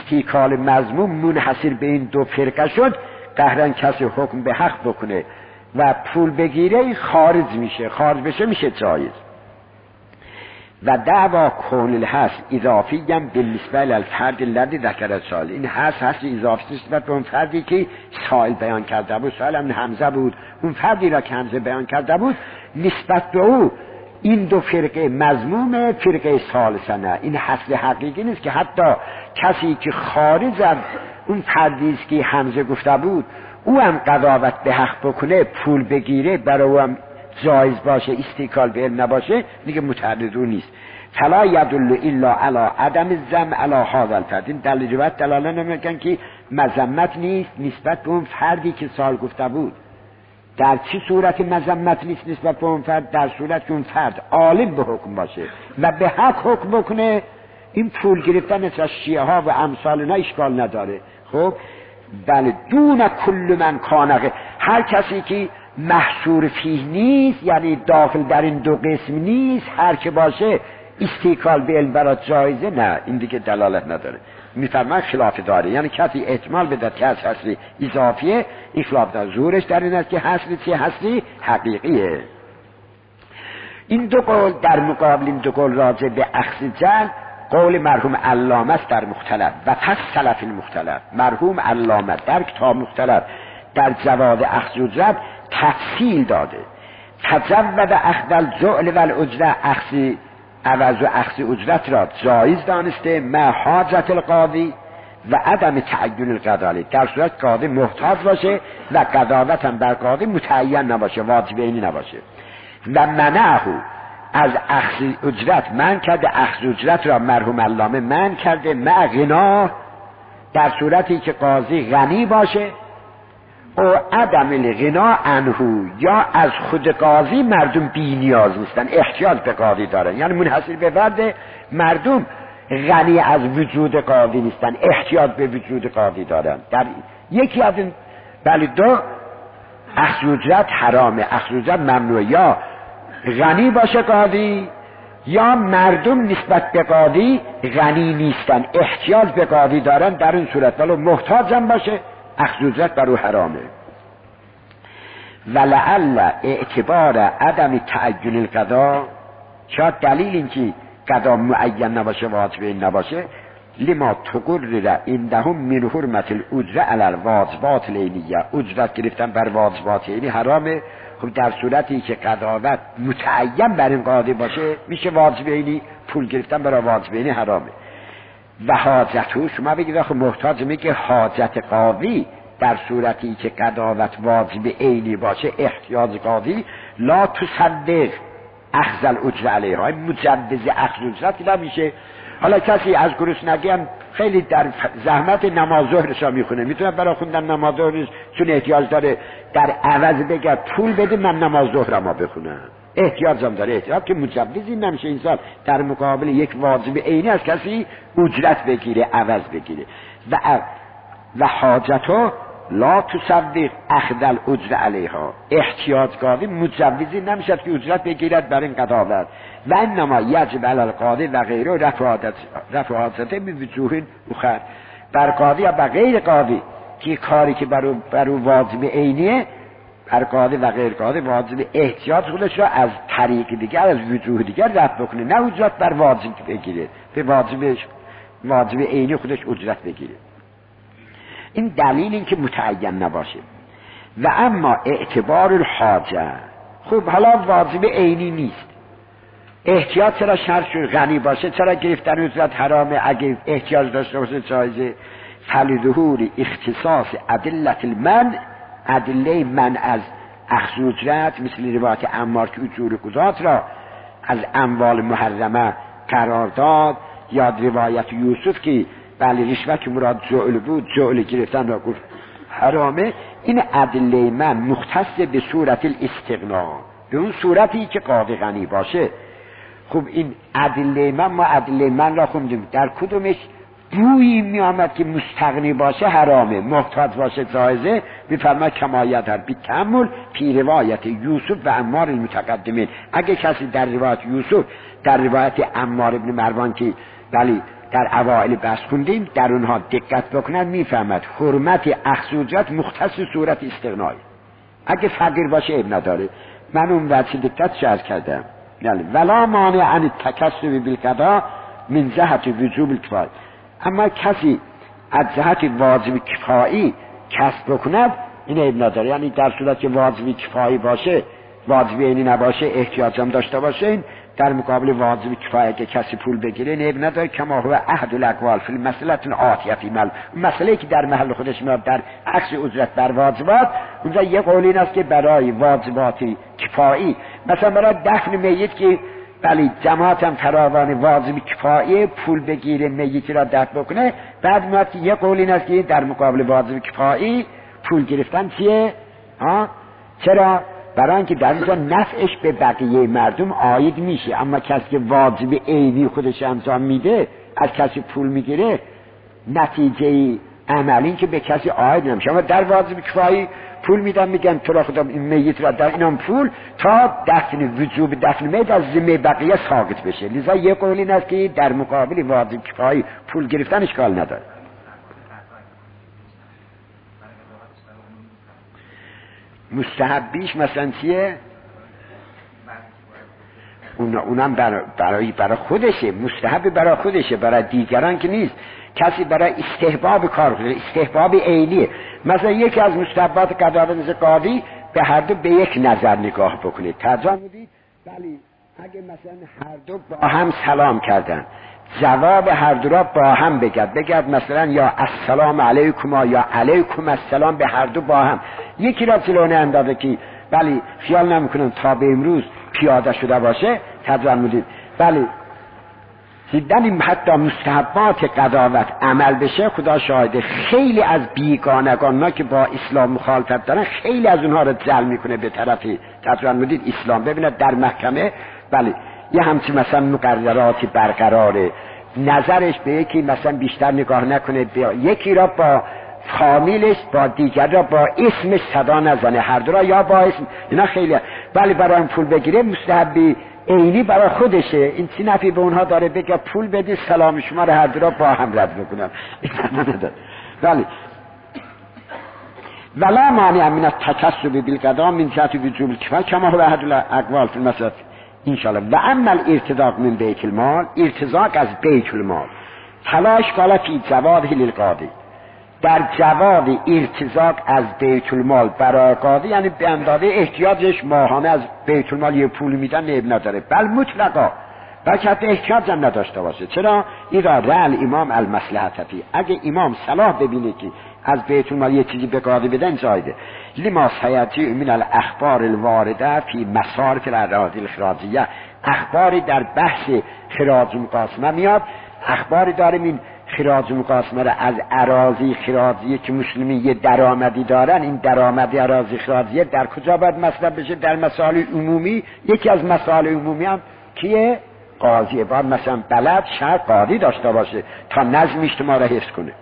استیکال مضموم منحصر به این دو فرقه شد، قهرن کسی حکم به حق بکنه و پول بگیره خارج میشه، خارج بشه میشه جایز. و دعوا کون الحصر اضافی هم بالنسبه للفرد الذی ذکر السائل. این حصر حصر اضافی نسبت به اون فردی که سائل بیان کرده بود. سائل هم حمزه بود، اون فردی را که حمزه بیان کرده بود نسبت به او این دو فرقه مذمومه، فرقه ثالثه نه. این حصر حقیقی نیست که حتی کسی که خارج از اون فردی است که حمزه گفته بود او هم قضاوت به حق بکنه، پول بگیره، برای او هم جایز باشه، استیکال به علم نباشه، دیگه متعرض او نیست. فلا یدل الا علی عدم الذم علی هذا الفرد. این دلیل روایت دلاله نمیکنه که مذمت نیست نسبت به اون فردی که سال گفته بود. در چه صورت مذمت نیست نسبت به اون فرد؟ در صورت که اون فرد عالم به حکم باشه و به حق حکم بکنه. این پول گرفتن از شیعه ها و امثال اینا اشکال نداره. خب بله، دون کل من کانقه، هر کسی که محصور فیه نیست، یعنی داخل در این دو قسم نیست، هر که باشه استیکال به علم برات جایزه، نه این دیگه دلالت نداره. میفرمان خلاف داره، یعنی کسی احتمال بده که از حصری اضافیه، این خلاف داره. زورش در این است که حصری چه حصری حقیقیه. این دو قول در مقابل این دو قول راجع به اخذ جل قول مرحوم علامه است در مختلف و فصل فی المختلف. مرحوم علامه در کتاب مختلف در جواز اخذ اجرت تفصیل داده. تجود اخذ الجعل و الاجره، اخذ عوض و اخذ اجرت را جایز دانسته مع حاجت القاضی و عدم تعین القضاء، در صورت قاضی محتاج باشه و قضاوت هم بر قاضی متعین نباشه، واجب عینی نباشه. و منعه از اخذ اجرت من کرده، اخذ اجرت را مرحوم علامه من کرده مع غنا، در صورتی که قاضی غنی باشه، او عدم الغنا عنه، یا از خود قاضی مردم بی نیاز نیستن، احتیاج به قاضی دارن، یعنی منحصر به فرد مردم غنی از وجود قاضی نیستن، احتیاج به وجود قاضی دارن. در یکی از این بله دو اخذ اجرت حرامه، اخذ اجرت ممنوعه، یا غنی باشه قاضی یا مردم نسبت به قاضی غنی نیستن، احتیاج به قاضی دارن، در این صورت ولو محتاج هم باشه اخذ اجرت بر او حرامه. ولعل اعتبار عدم تعین القضا، شاید دلیل این که قضا معین نباشه، واجب نباشه، لما تقرر عندهم من حرمت الاجره علی الواجبات العینیه، اجرت گرفتن بر واجبات عینی حرامه. خب در صورتی که قضاوت متعین بر این قاضی باشه میشه واجب عینی، پول گرفتن برای واجب عینی حرامه. و حاجته، شما بگید آخه محتاج، میگه حاجت قاضی در صورتی که قضاوت واجب عینی باشه، احتیاج قاضی لا تصدق اخذ الاجره علیها، مجوز اخذ اجرت نمیشه. حالا کسی از گرسنگی هم خیلی در زحمت نماز ظهرش میخونه، میتونه برای خوندن نماز ظهرش چون احتیاج داره در عوض بگه پول بده من نماز ظهرمو بخونم، احتیاجم داره، احتیاج که مجوزی نمیشه انسان در مقابل یک واجب عینی از کسی اجرت بگیره، عوض بگیره. و و حاجتو لا تصدق اخذ الاجره علیها، احتیاج قاضی مجوزی نمیشه که اجرت بگیرد بر این قضاوت. و انما یجب علی القاضی و غیره رفع حاجته بوجوه اخر، بر قاضی یا بر غیر قاضی که کاری که بر بر واجب عینیه، بر قاضی و غیر قاضی واجب احتیاج خودش را از طریق دیگر، از وجوه دیگر رفع بکنه، نه اجرت بر واجب بگیره، به واجبش واجب عینی خودش اجرت بگیره. این دلیل این که متعین نباشه. و اما اعتبار الحاجه، خب حالا واجب عینی نیست، احتیاج چرا شرط شد؟ غنی باشه چرا گرفتن اجرت حرامه؟ اگه احتیاج داشته باشه جایزه. فلظهور اختصاص ادله المنع، ادله من از اخذ اجرت، مثل روایت عمار که اجور قضات را از اموال محرمه قرار داد، یا روایت یوسف که بله رشوه که مراد جعل بود، جعل گرفتن را گفت حرامه. این ادله من مختص به صورت الاستغنا، به اون صورتی که قاضی غنی باشه. خب این ادله من، ما ادله من را خوندیم، در کدومش بویی می آمد که مستغنی باشه حرامه، محتاج باشه جایزه؟ میفرماید کمایت در بی تأمل پی روایت یوسف و عمار المتقدمین. اگه کسی در روایت یوسف، در روایت عمار ابن مروان که ولی در اوائل بحث خوندیم، در اونها دقت بکنن میفهمد حرمت اخذ اجرت مختص صورت استغنای، اگه فقیر باشه اب نداره. من اون وجه دقت شرح کردم. یعنی ولا مانع عن التکسب بالقضاء من جهت وجوب الکفایه. اما کسی از جهت واجب کفایی کسب بکند این اب نداره. یعنی در صورت که واجب کفایی باشه، واجب عینی نباشه، احتیاج هم داشته باشه، این در مقابل واجب کفایه که کسی پول بگیره این اب نداره. کما هو احد الاقوال فی المسئله الآتیه فی مل مسئله که در محل خودش میاد در عکس اجرت بر واجبات، اونجا یه قول این است که برای واجبات کفایی مثلا برای دفن میت که ولی جماعت هم فراوان واجب کفایی پول بگیره میتی را دفن بکنه، بعد میاد که یه قول این است که در مقابل واجب کفایی پول گرفتن چیه؟ ها؟ چرا؟ برای اینکه در اینجا نفعش به بقیه مردم عاید میشه. اما کسی که واجب عینی خودش انجام میده از کسی پول میگیره نتیجه عملی که به کسی عاید نمیشه. اما در واجب کفایی پول میدن میگن تو را خدا این میت را در اینم پول تا دفن وجوب دفن میت از ذمه بقیه ساقط بشه. لذا یه قول این است که در مقابل واجب کفایی پول گرفتن اشکال نداره. مستحبیش مثلا چیه؟ اون اونم برای برای برای خودشه، مستحب برای خودشه، برای دیگران که نیست. کسی برای استحباب کار کنه، استحباب عینیه. مثلا یکی از مستحبات قضاوت مثل قاضی به هر دو به یک نظر نگاه بکنه. ترجمه بودید؟ ولی اگه مثلا هر دو با هم سلام کردن، جواب هر دو را با هم بگرد بگرد مثلا یا السلام علیکم یا علیکم السلام به هر دو با هم. یکی را جلونه اندازه که ولی خیال نمیکنم تا به امروز پیاده شده باشه. ترجمه بودید؟ ولی دیدن حتی مستحبات قضاوت عمل بشه، خدا شاهده خیلی از بیگانگان که با اسلام مخالفت دارن خیلی از اونها رو جلب میکنه به طرفی ترجمه بودید اسلام. ببینید در محکمه ولی یه همچین مثلا مقرراتی برقراره، نظرش به یکی مثلا بیشتر نگاه نکنه، یکی را با فامیلش با دیگر را با اسمش صدا نزنه، هر دو را یا با اسم. اینا خیلی ولی برای این پول بگیره مستحبی عینی برای خودشه. این چی نفی به اونها داره بگه پول بدی سلام شما رو هر دو را با هم رد بکنم. ولی ولا مانع من التکسب بالقضاء من جهت وجوب الکفایه کما هو احد الاقوال فی المسأله ان شاء الله. و اما الارتزاق من بیت المال، ارتزاق از بیت المال تلاش قال فی جواد للقاضی، در جواد ارتزاق از بیت المال برای قاضی یعنی به اندازه احتیاجش ماهانه از بیت المال یه پول میدن عیب نداره، بل مطلقا بلکه حتی احتیاج هم نداشته باشه. چرا؟ ایرا رأل امام المصلحت فی، اگه امام صلاح ببینه که از بیت المال یه چیزی به قاضی بدن جایده. لما سیاتی من الاخبار الوارده فی مصارف الاراضی الخراجیه، اخباری در بحث خراج مقاسمه میاد، اخباری داریم این خراج مقاسمه را از اراضی خراجیه که مسلمی یه درآمدی دارن، این درآمدی اراضی خراجیه در کجا باید مصرف بشه؟ در مسائل عمومی. یکی از مسائل عمومی هم کیه؟ قاضیه. باید مثلا بلد شهر قاضی داشته باشه تا نظم اجتماع را حفظ کنه.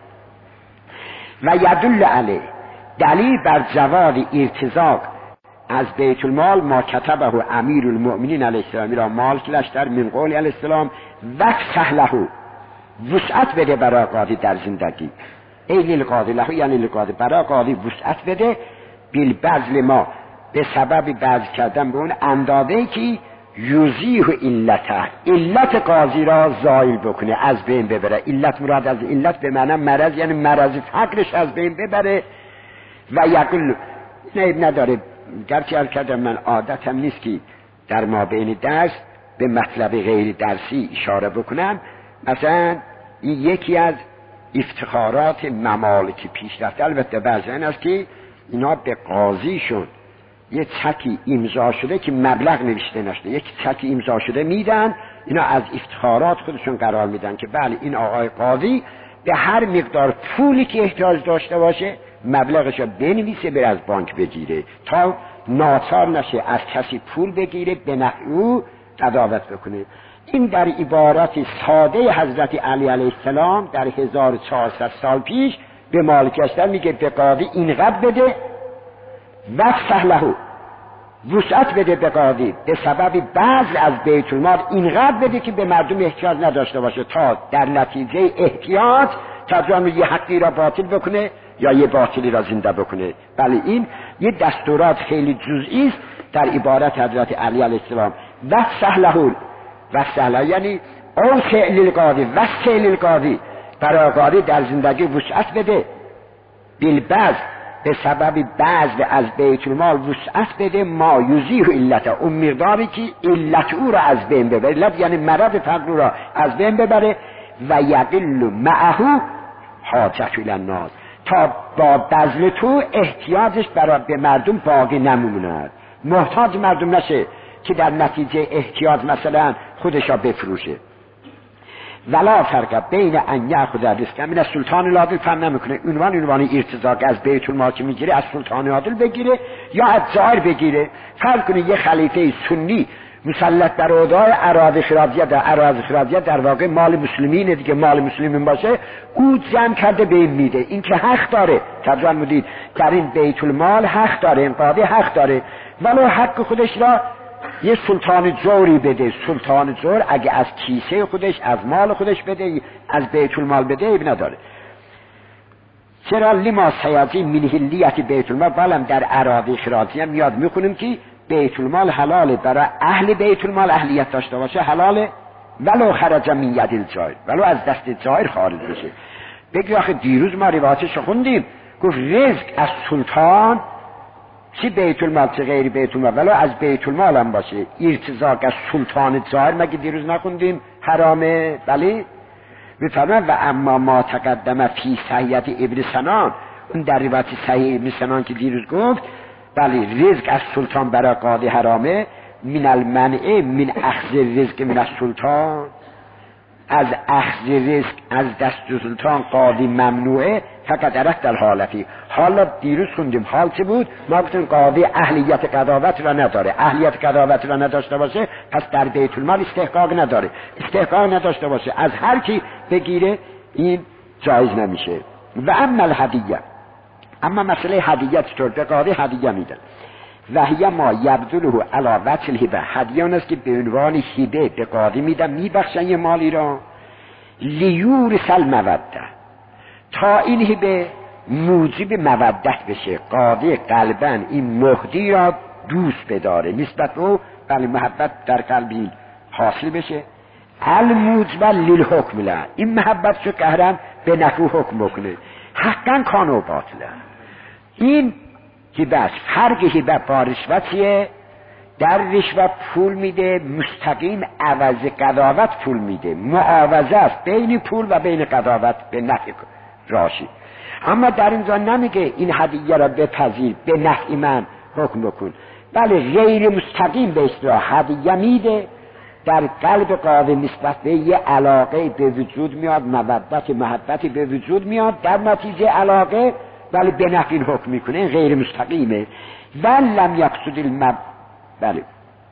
و یدل علیه، دلیل بر جواز ارتزاق از بیت المال ما کتبه امیر المؤمنین علیه السلام را مالک لشتر من قول علیه السلام وفسح له، وسعت بده برای قاضی در زندگی. ای للقاضی له یعنی للقاضی، برای قاضی وسعت بده بالبذل ما، به سبب بذل کردن به اون اندازه‌ای که یوزیه علته، علت قاضی را زایل بکنه، از بین ببره. علت مراد از علت به معنی مرض، یعنی مرض فقرش از بین ببره. و یقل نه نداره، گرچه ار کردم من عادتم نیست که در ما بین درس به مطلب غیر درسی اشاره بکنم. مثلا این یکی از افتخارات ممالک پیشرفته، البته بعضی این است که اینا به قاضیشون یه چکی امضا شده که مبلغ نوشته نشده، یک چکی امضا شده میدن، اینا از افتخارات خودشون قرار میدن که بله این آقای قاضی به هر مقدار پولی که احتیاج داشته باشه مبلغش رو بنویسه بره از بانک بگیره تا ناچار نشه از کسی پول بگیره به نفع او قضاوت بکنه. این در عبارت ساده حضرت علی علیه السلام در هزار و چهارصد سال پیش به مالک اشتر میگه به قاضی اینقدر بده، وفسح له، وسعت بده به قاضی به سبب بعض از بیت المال اینقدر بده که به مردم احتیاج نداشته باشه تا در نتیجه احتیاج ترجمه یه حقی را باطل بکنه یا یه باطلی را زنده بکنه. بله این یه دستورات خیلی جزئی است در عبارت حضرت علی علیه السلام. و سهله و سهله یعنی اون فعل القاضی و فعل القاضی برای قاضی در زندگی وسعت بده، بالبعض به سبب بعض از بیت المال وسعت بده، ما یزیح علت اون مقداری که علت او را از بین ببره، علت یعنی مرض فقر را از بین ببره، و یقل معه حاجت الناس، تا با بذل تو احتیاجش برای به مردم باقی نموند، محتاج مردم نشه که در نتیجه احتیاج مثلا خودشا بفروشه. ولا فرق بین ان یاخذ رزق من السلطان العادل، فهم نمیکنه عنوان عنوان ارتزاق از بیت المال که میگیره از سلطان عادل بگیره یا از زائر بگیره. فرض کنه یه خلیفه سنی مسلط بر اودای اراضی خراجیه، در اراضی خراجیه در واقع مال مسلمینه دیگه، مال مسلمین باشه، او جمع کرده به این میده، این که حق داره. ترجمه مدید در این بیت المال حق داره، این قاضی حق داره، ولو حق خودش را یه سلطان جوری بده. سلطان جور اگه از کیسه خودش از مال خودش بده، از بیت المال بده، اب نداره. چرا لما سیازی من حلیت بیت المال، ولم در اراضی خراجی هم یاد میخونیم که بیت المال حلاله، برای اهل بیت المال اهلیت داشته باشه حلاله، ولو خرج من ید الجائر، ولو از دست جائر خارج بشه. بگی آخه دیروز ما روایتش خوندیم گفت رزق از سلطان چی بیت المال چه غیر بیت المال، ولو از بیت المال هم باشه، ارتزاق از سلطان جائر مگه دیروز نخوندیم حرامه؟ بله بفرمان و اما ما تقدم فی صحیحیت ابن سنان، اون در روایت صحیح ابن سنان که دیروز گفت بله رزق از سلطان برای قاضی حرامه، من المنع من اخذ رزق من السلطان، از اخذ رزق از دست سلطان قاضی ممنوعه، فقط عرفت در حالتی. حالا دیروز خوندیم حال چه بود؟ ما گفتیم قاضی اهلیت قضاوت را نداره، اهلیت قضاوت را نداشته باشه پس در بیت المال استحقاق نداره، استحقاق نداشته باشه از هر کی بگیره این جایز نمیشه. و اما الهدیه، اما مسئله هدیه چطور؟ به قاضی هدیه میدن، و هی ما یبذله علی وجه الهبه، هدیه اون است که به عنوان هبه به قاضی میدن، میبخشن یه مالی را، لیورث الموده، تا این هبه موجب مودت بشه، قاضی قلبا این مهدی را دوست بداره، نسبت او بله محبت در قلبی حاصل بشه، الموجب للحکم له، این محبت شو قهرم به نفع حکم بکنه، حقا کانو باطله. این هبه فرق هبه با رشوتیه، در رشوت پول میده مستقیم، عوض قضاوت پول میده، معاوضه است بین پول و بین قضاوت به نفع راشی. اما در اینجا نمیگه این هدیه را بپذیر به نفع من حکم بکن، بله غیر مستقیم به اصطلاح هدیه میده، در قلب قاضی نسبت به یه علاقه به وجود میاد، مودت محبتی به وجود میاد، در نتیجه علاقه ولی به نفع این حکم میکنه، غیر مستقیمه. ولم یقصد المب بله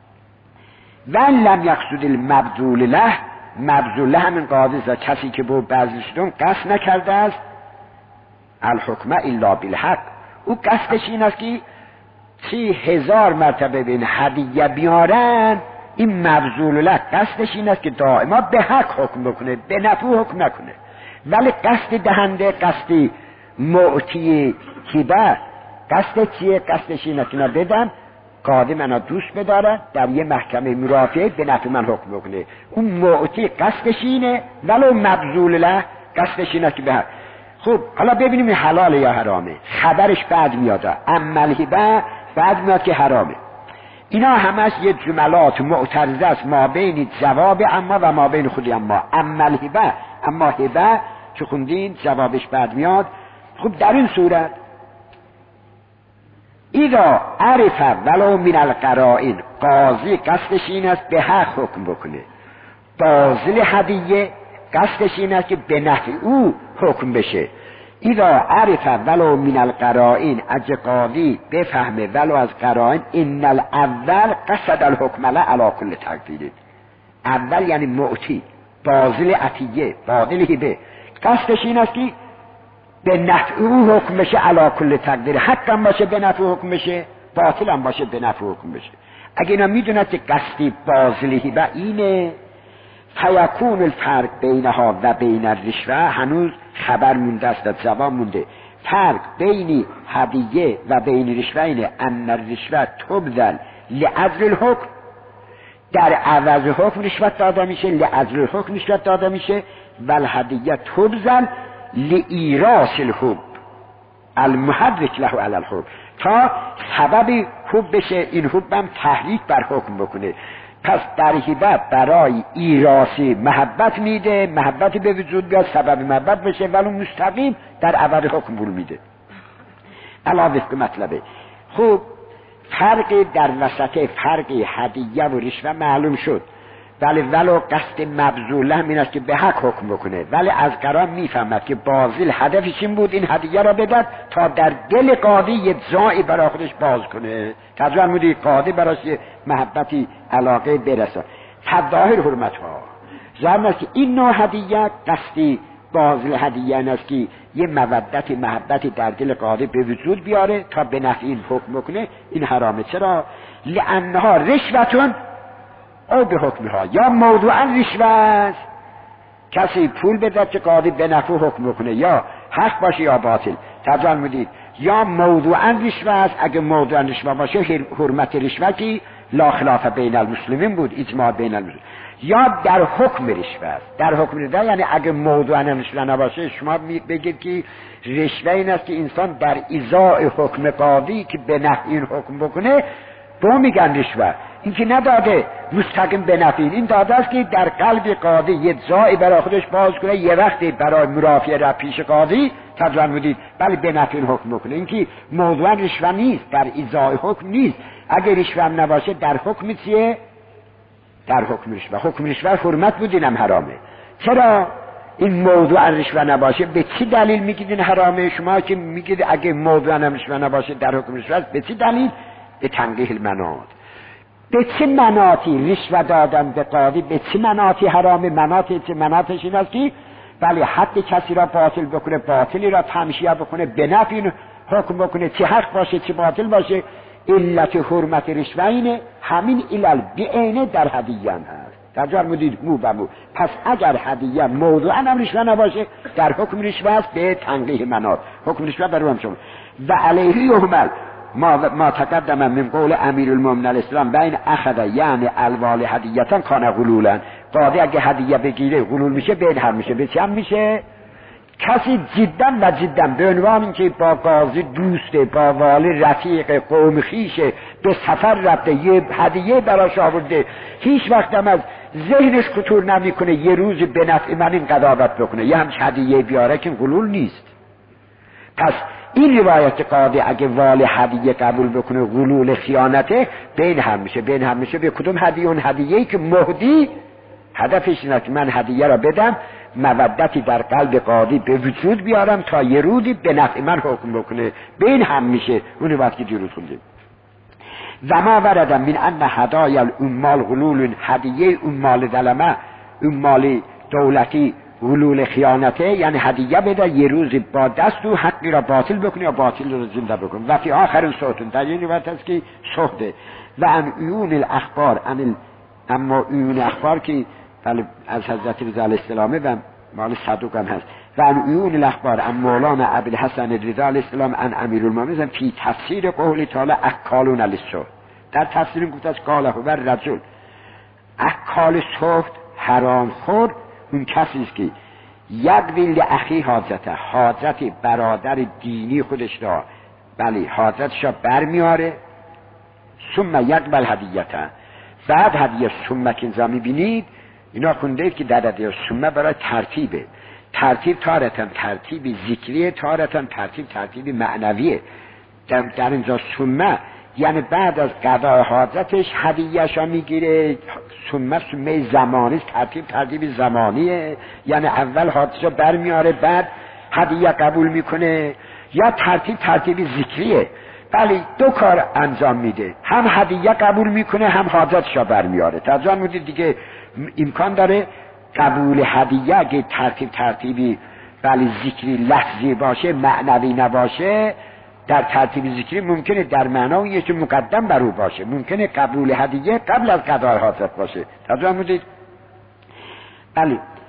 ولم یقصد المبذول له، مبذول له همین قاضی است، کسی که به بذل شدن قصد نکرده است، الحکم الا بالحق، او قصدش این است که سی هزار مرتبه به این هدیه بیارن، این مبذول له قصدش این است که دائما به حق حکم بکنه، به نفع حکم نکنه. ولی قصد دهنده، قصد معطی هبه قصد چیه؟ قصدش این است که بدم قاضی منو دوست بداره، در یه محکمه مرافعه به نفع من حکم بکنه، اون معطی قصدش اینه، ولو مبذول له قصدش اینه که به حق. خب حالا ببینیم این حلاله یا حرامه، خبرش بعد میاد، اما الهبه بعد میاد که حرامه. اینا همش یه جملات معترضه است ما بین جواب اما و ما بین خودی اما. اما الهبه، اما هبه که خوندین جوابش بعد میاد. خب در این صورت اذا عرف ولو من القرائن، قاضی قصدش این است به حق حکم بکنه، بازل هدیه قصدش این است که به نفع او حکم بشه. اذا عرف ولو من القرائن، اگه قاضی بفهمه ولو از قرائن، ان الاول قصد الحکم له علی کل تقدیر، اول یعنی معطی، بازل عطیه، بازل هبه، قصدش این است که به نفع او حکم بشه علی کل تقدیر، حق هم باشه به نفع حکم بشه، باطل هم باشه به نفع حکم بشه. اگه اینا میدونن که قصدی بازل هبه اینه، فیکون الفرق بینها و بین الرشوه، هنوز خبر مونده است در زبان مونده. فرق بین هدیه و بین رشوه اینه ان الرشوه تبذل لعجل الحکم، در عوض حکم رشوت داده میشه، لعجل الحکم رشوت داده میشه. و الهدیه تبذل لایراث الحب المحرک له علی الحب، تا سبب حب بشه، این حب هم تحریک بر حکم بکنه. پس در هبه برای ایراث محبت میده، محبتی به وجود بیاد سبب محبت بشه، ولی مستقیم در عوض حکم بول میده. علاوه به مطلبه خوب فرق در وسط فرق هدیه و رشوه معلوم شد، ولی ولو قصد مبذول هم این است که به حق حکم بکنه، ولی از قرار میفهمد که بازیل هدفش این بود این هدیه را بدد تا در دل قاضی یه جایی برای خودش باز کنه، تجربه مودی قاضی برای محبتی علاقه برسه. تظاهر حرمت ها ظاهر است که این نوع هدیه قصدی بازیل هدیه این است که یه مودت محبتی در دل قاضی به وجود بیاره تا به نفع این حکم بکنه. این حرامه. چرا؟ لانها رشوتون او به حکمها، یا موضوعا رشوه است، کسی پول بده که قاضی به نفع حکم بکنه، یا حق باشه یا باطل. تجربه میدید یا موضوعا رشوه است، اگه موضوعا رشوه باشه حرمت رشوتی لا خلاف بین المسلمین بود، اجماع بین المسلمین. یا در حکم رشوه است، در حکم رشوه یعنی اگه موضوعا رشوه نباشه شما بگید که رشوه این است که انسان در ازاء حکم قاضی که به نفع این حکم بکنه به میگن رشوه. این که نداده مستقیم به نفع، این داده است که در قلب قاضی یه جایی برای خودش باز کنه، یه وقتی برای مرافعه را پیش قاضی تجربه میدید ولی به نفع حکم بکنه. این که موضوعا رشوه نیست، در ازاء حکم نیست. اگه رشوه هم نباشه در حکم چیه؟ در حکم رشوه. حکم رشوه حرمت بود، اینم حرامه. چرا این موضوع رشوه نباشه؟ به چی دلیل میگید این حرامه؟ شما که میگید اگه موضوع رشوه نباشه در حکم رشوه، به چی دلیل؟ به تنقیح المناط. به چه مناطی رشوه دادن به قاضی، به چه مناطی حرامه؟ مناطی چه مناطش این است که ولی حد کسی را باطل بکنه، باطلی را تمشیه بکنه، به نفع این حکم بکنه، چه حق باشه چه باطل باشه. علت حرمت رشوه اینه، همین علل بعینه در هدیه هم هست. تجار مدید مو به مو. پس اگر هدیه موضوعا هم رشوه نباشه در حکم رشوه است به تنقیح مناط. حکم رشوه بر هم شما و علیه یحمل ما ما تقدم من قول امیر المؤمنین الاسلام بین اخذ یعنی الوال هدیه‌تان کان غلولا. قاضی اگه هدیه بگیره غلول میشه، بین هم میشه. به چی هم میشه؟ کسی جدا و جدا به عنوان اینکه با قاضی دوسته، با والی رفیق، قوم خیشه، به سفر رفته، یه هدیه براش آورده، هیچ وقت هم از ذهنش خطور نمیکنه یه روز به نفع من این قضاوت بکنه، یه همچه هدیه بیاره که غلول نیست. پس این روایت قاضی اگه والی هدیه قبول بکنه غلول خیانته، بین هم میشه. بین هم میشه به کدوم هدیه؟ اون هدیه‌ای که مهدی هدفش اینه که من هدیه را بدم مودتی در قلب قاضی به وجود بیارم تا یه روزی به نفع من حکم بکنه، بین هم میشه. اون وقت که دیروز خوندیم و ما وردم من ان هدایا الامال غلول، هدیه امال ظلمه، امال دولتی غلول خیانته، یعنی هدیه بده یه روزی با دست و حقی را باطل بکنه یا باطل را زنده بکنه. و فی آخر صوتون در این روایت هست که صحده و ان عیون الاخبار ان اما عیون اخبار که از حضرت رضا علیه السلام و مال صدوق هم هست. و ان عیون الاخبار ان مولانا ابوالحسن رضا علیه السلام ان امیر المؤمنین فی تفسیر قول تعالی اکالون للسحت. در تفسیر گفت است قاله و رجل اکال سحت حرام خور اون کسی است که یک ویل اخی حاجته، حاجت برادر دینی خودش را بلی حاجتش را برمیاره، ثم یقبل هدیته، بعد هدیه ثم که اینجا میبینید اینا خونده که در هدیه ثم برای ترتیبه. ترتیب تارتن ترتیب ذکریه، تارتن ترتیب ترتیب معنویه. در, در اینجا ثم یعنی بعد از قضای حاجتش هدیه‌شا میگیره. ثم ثم زمانی، ترتیب ترتیب زمانیه، یعنی اول حاجتشا برمیاره بعد هدیه قبول میکنه. یا ترتیب ترتیب ذکریه، بله دو کار انجام میده، هم هدیه قبول میکنه هم حاجتشا برمیاره. ترجمه میدید دیگه امکان داره قبول هدیه اگه ترتیب ترتیبی بله ذکری لفظی باشه معنوی نباشه، در ترتیب ذکری ممکنه در معنای یه چه مقدم بر او باشه، ممکنه قبول هدیه قبل از قضای حاجت باشه. ترجمه میدید بله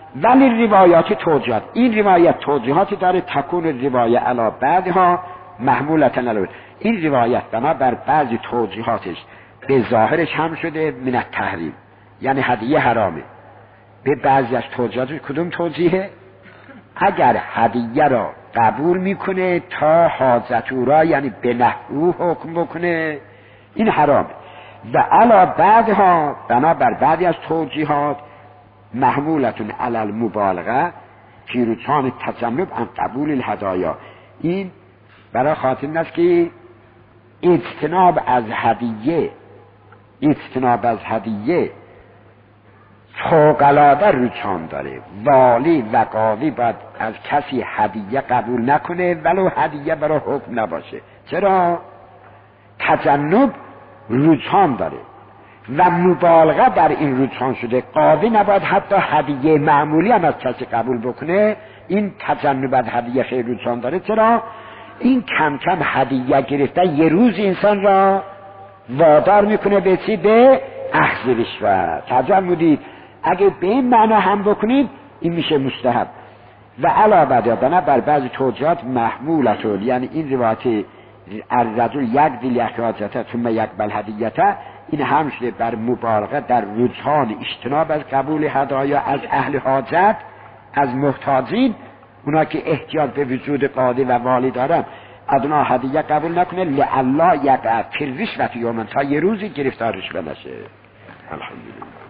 ولی روایات توجیهات، این روایت توجیهاتی داره تکون روایه علا بعدها محمولتن علا. این روایت بنابر بعضی توجیهاتش به ظاهرش هم شده من التحریم، یعنی هدیه حرامه. به بعضی از توجیهاتش کدوم توجیهه؟ اگر هدیه را قبول میکنه تا حاجت او را، یعنی به نحو حکم بکنه، این حرامه. و علا بعدها بنابر بعضی از توجیهات محمولتون علی المبالغه فی رجحان تجنب عن قبول الهدایا. این برای خاطر این است که اجتناب از هدیه اجتناب از هدیه فوق‌العاده رجحان داره. والی و قاضی باید از کسی هدیه قبول نکنه ولو هدیه برای حکم نباشه. چرا؟ تجنب رجحان داره و مبالغه در این رجحان شده. قاضی نباید حتی هدیه معمولی هم از کسی قبول بکنه. این تجنب از هدیه خیلی رجحان داره. چرا؟ این کم کم هدیه گرفته یه روز انسان را وادار میکنه به چی؟ به اخذ رشوت. تجنبید اگه به این معنا هم بکنید این میشه مستحب. و علاوه بر بر بعضی توجیهات محمولتون، یعنی این روایت الرجل یک دیل یک حاجته ثم یقبل هدیته، این هم شده بر مبالغه در رجحان اجتناب از قبول هدایا از اهل حاجت، از محتاجین، اونا که احتیاج به وجود قاضی و والی دارن، از اونا هدیه قبول نکنه لعلا یقع فی الرشوة یوما، تا یه روزی گرفتار رشوه نشه. الحمدلله.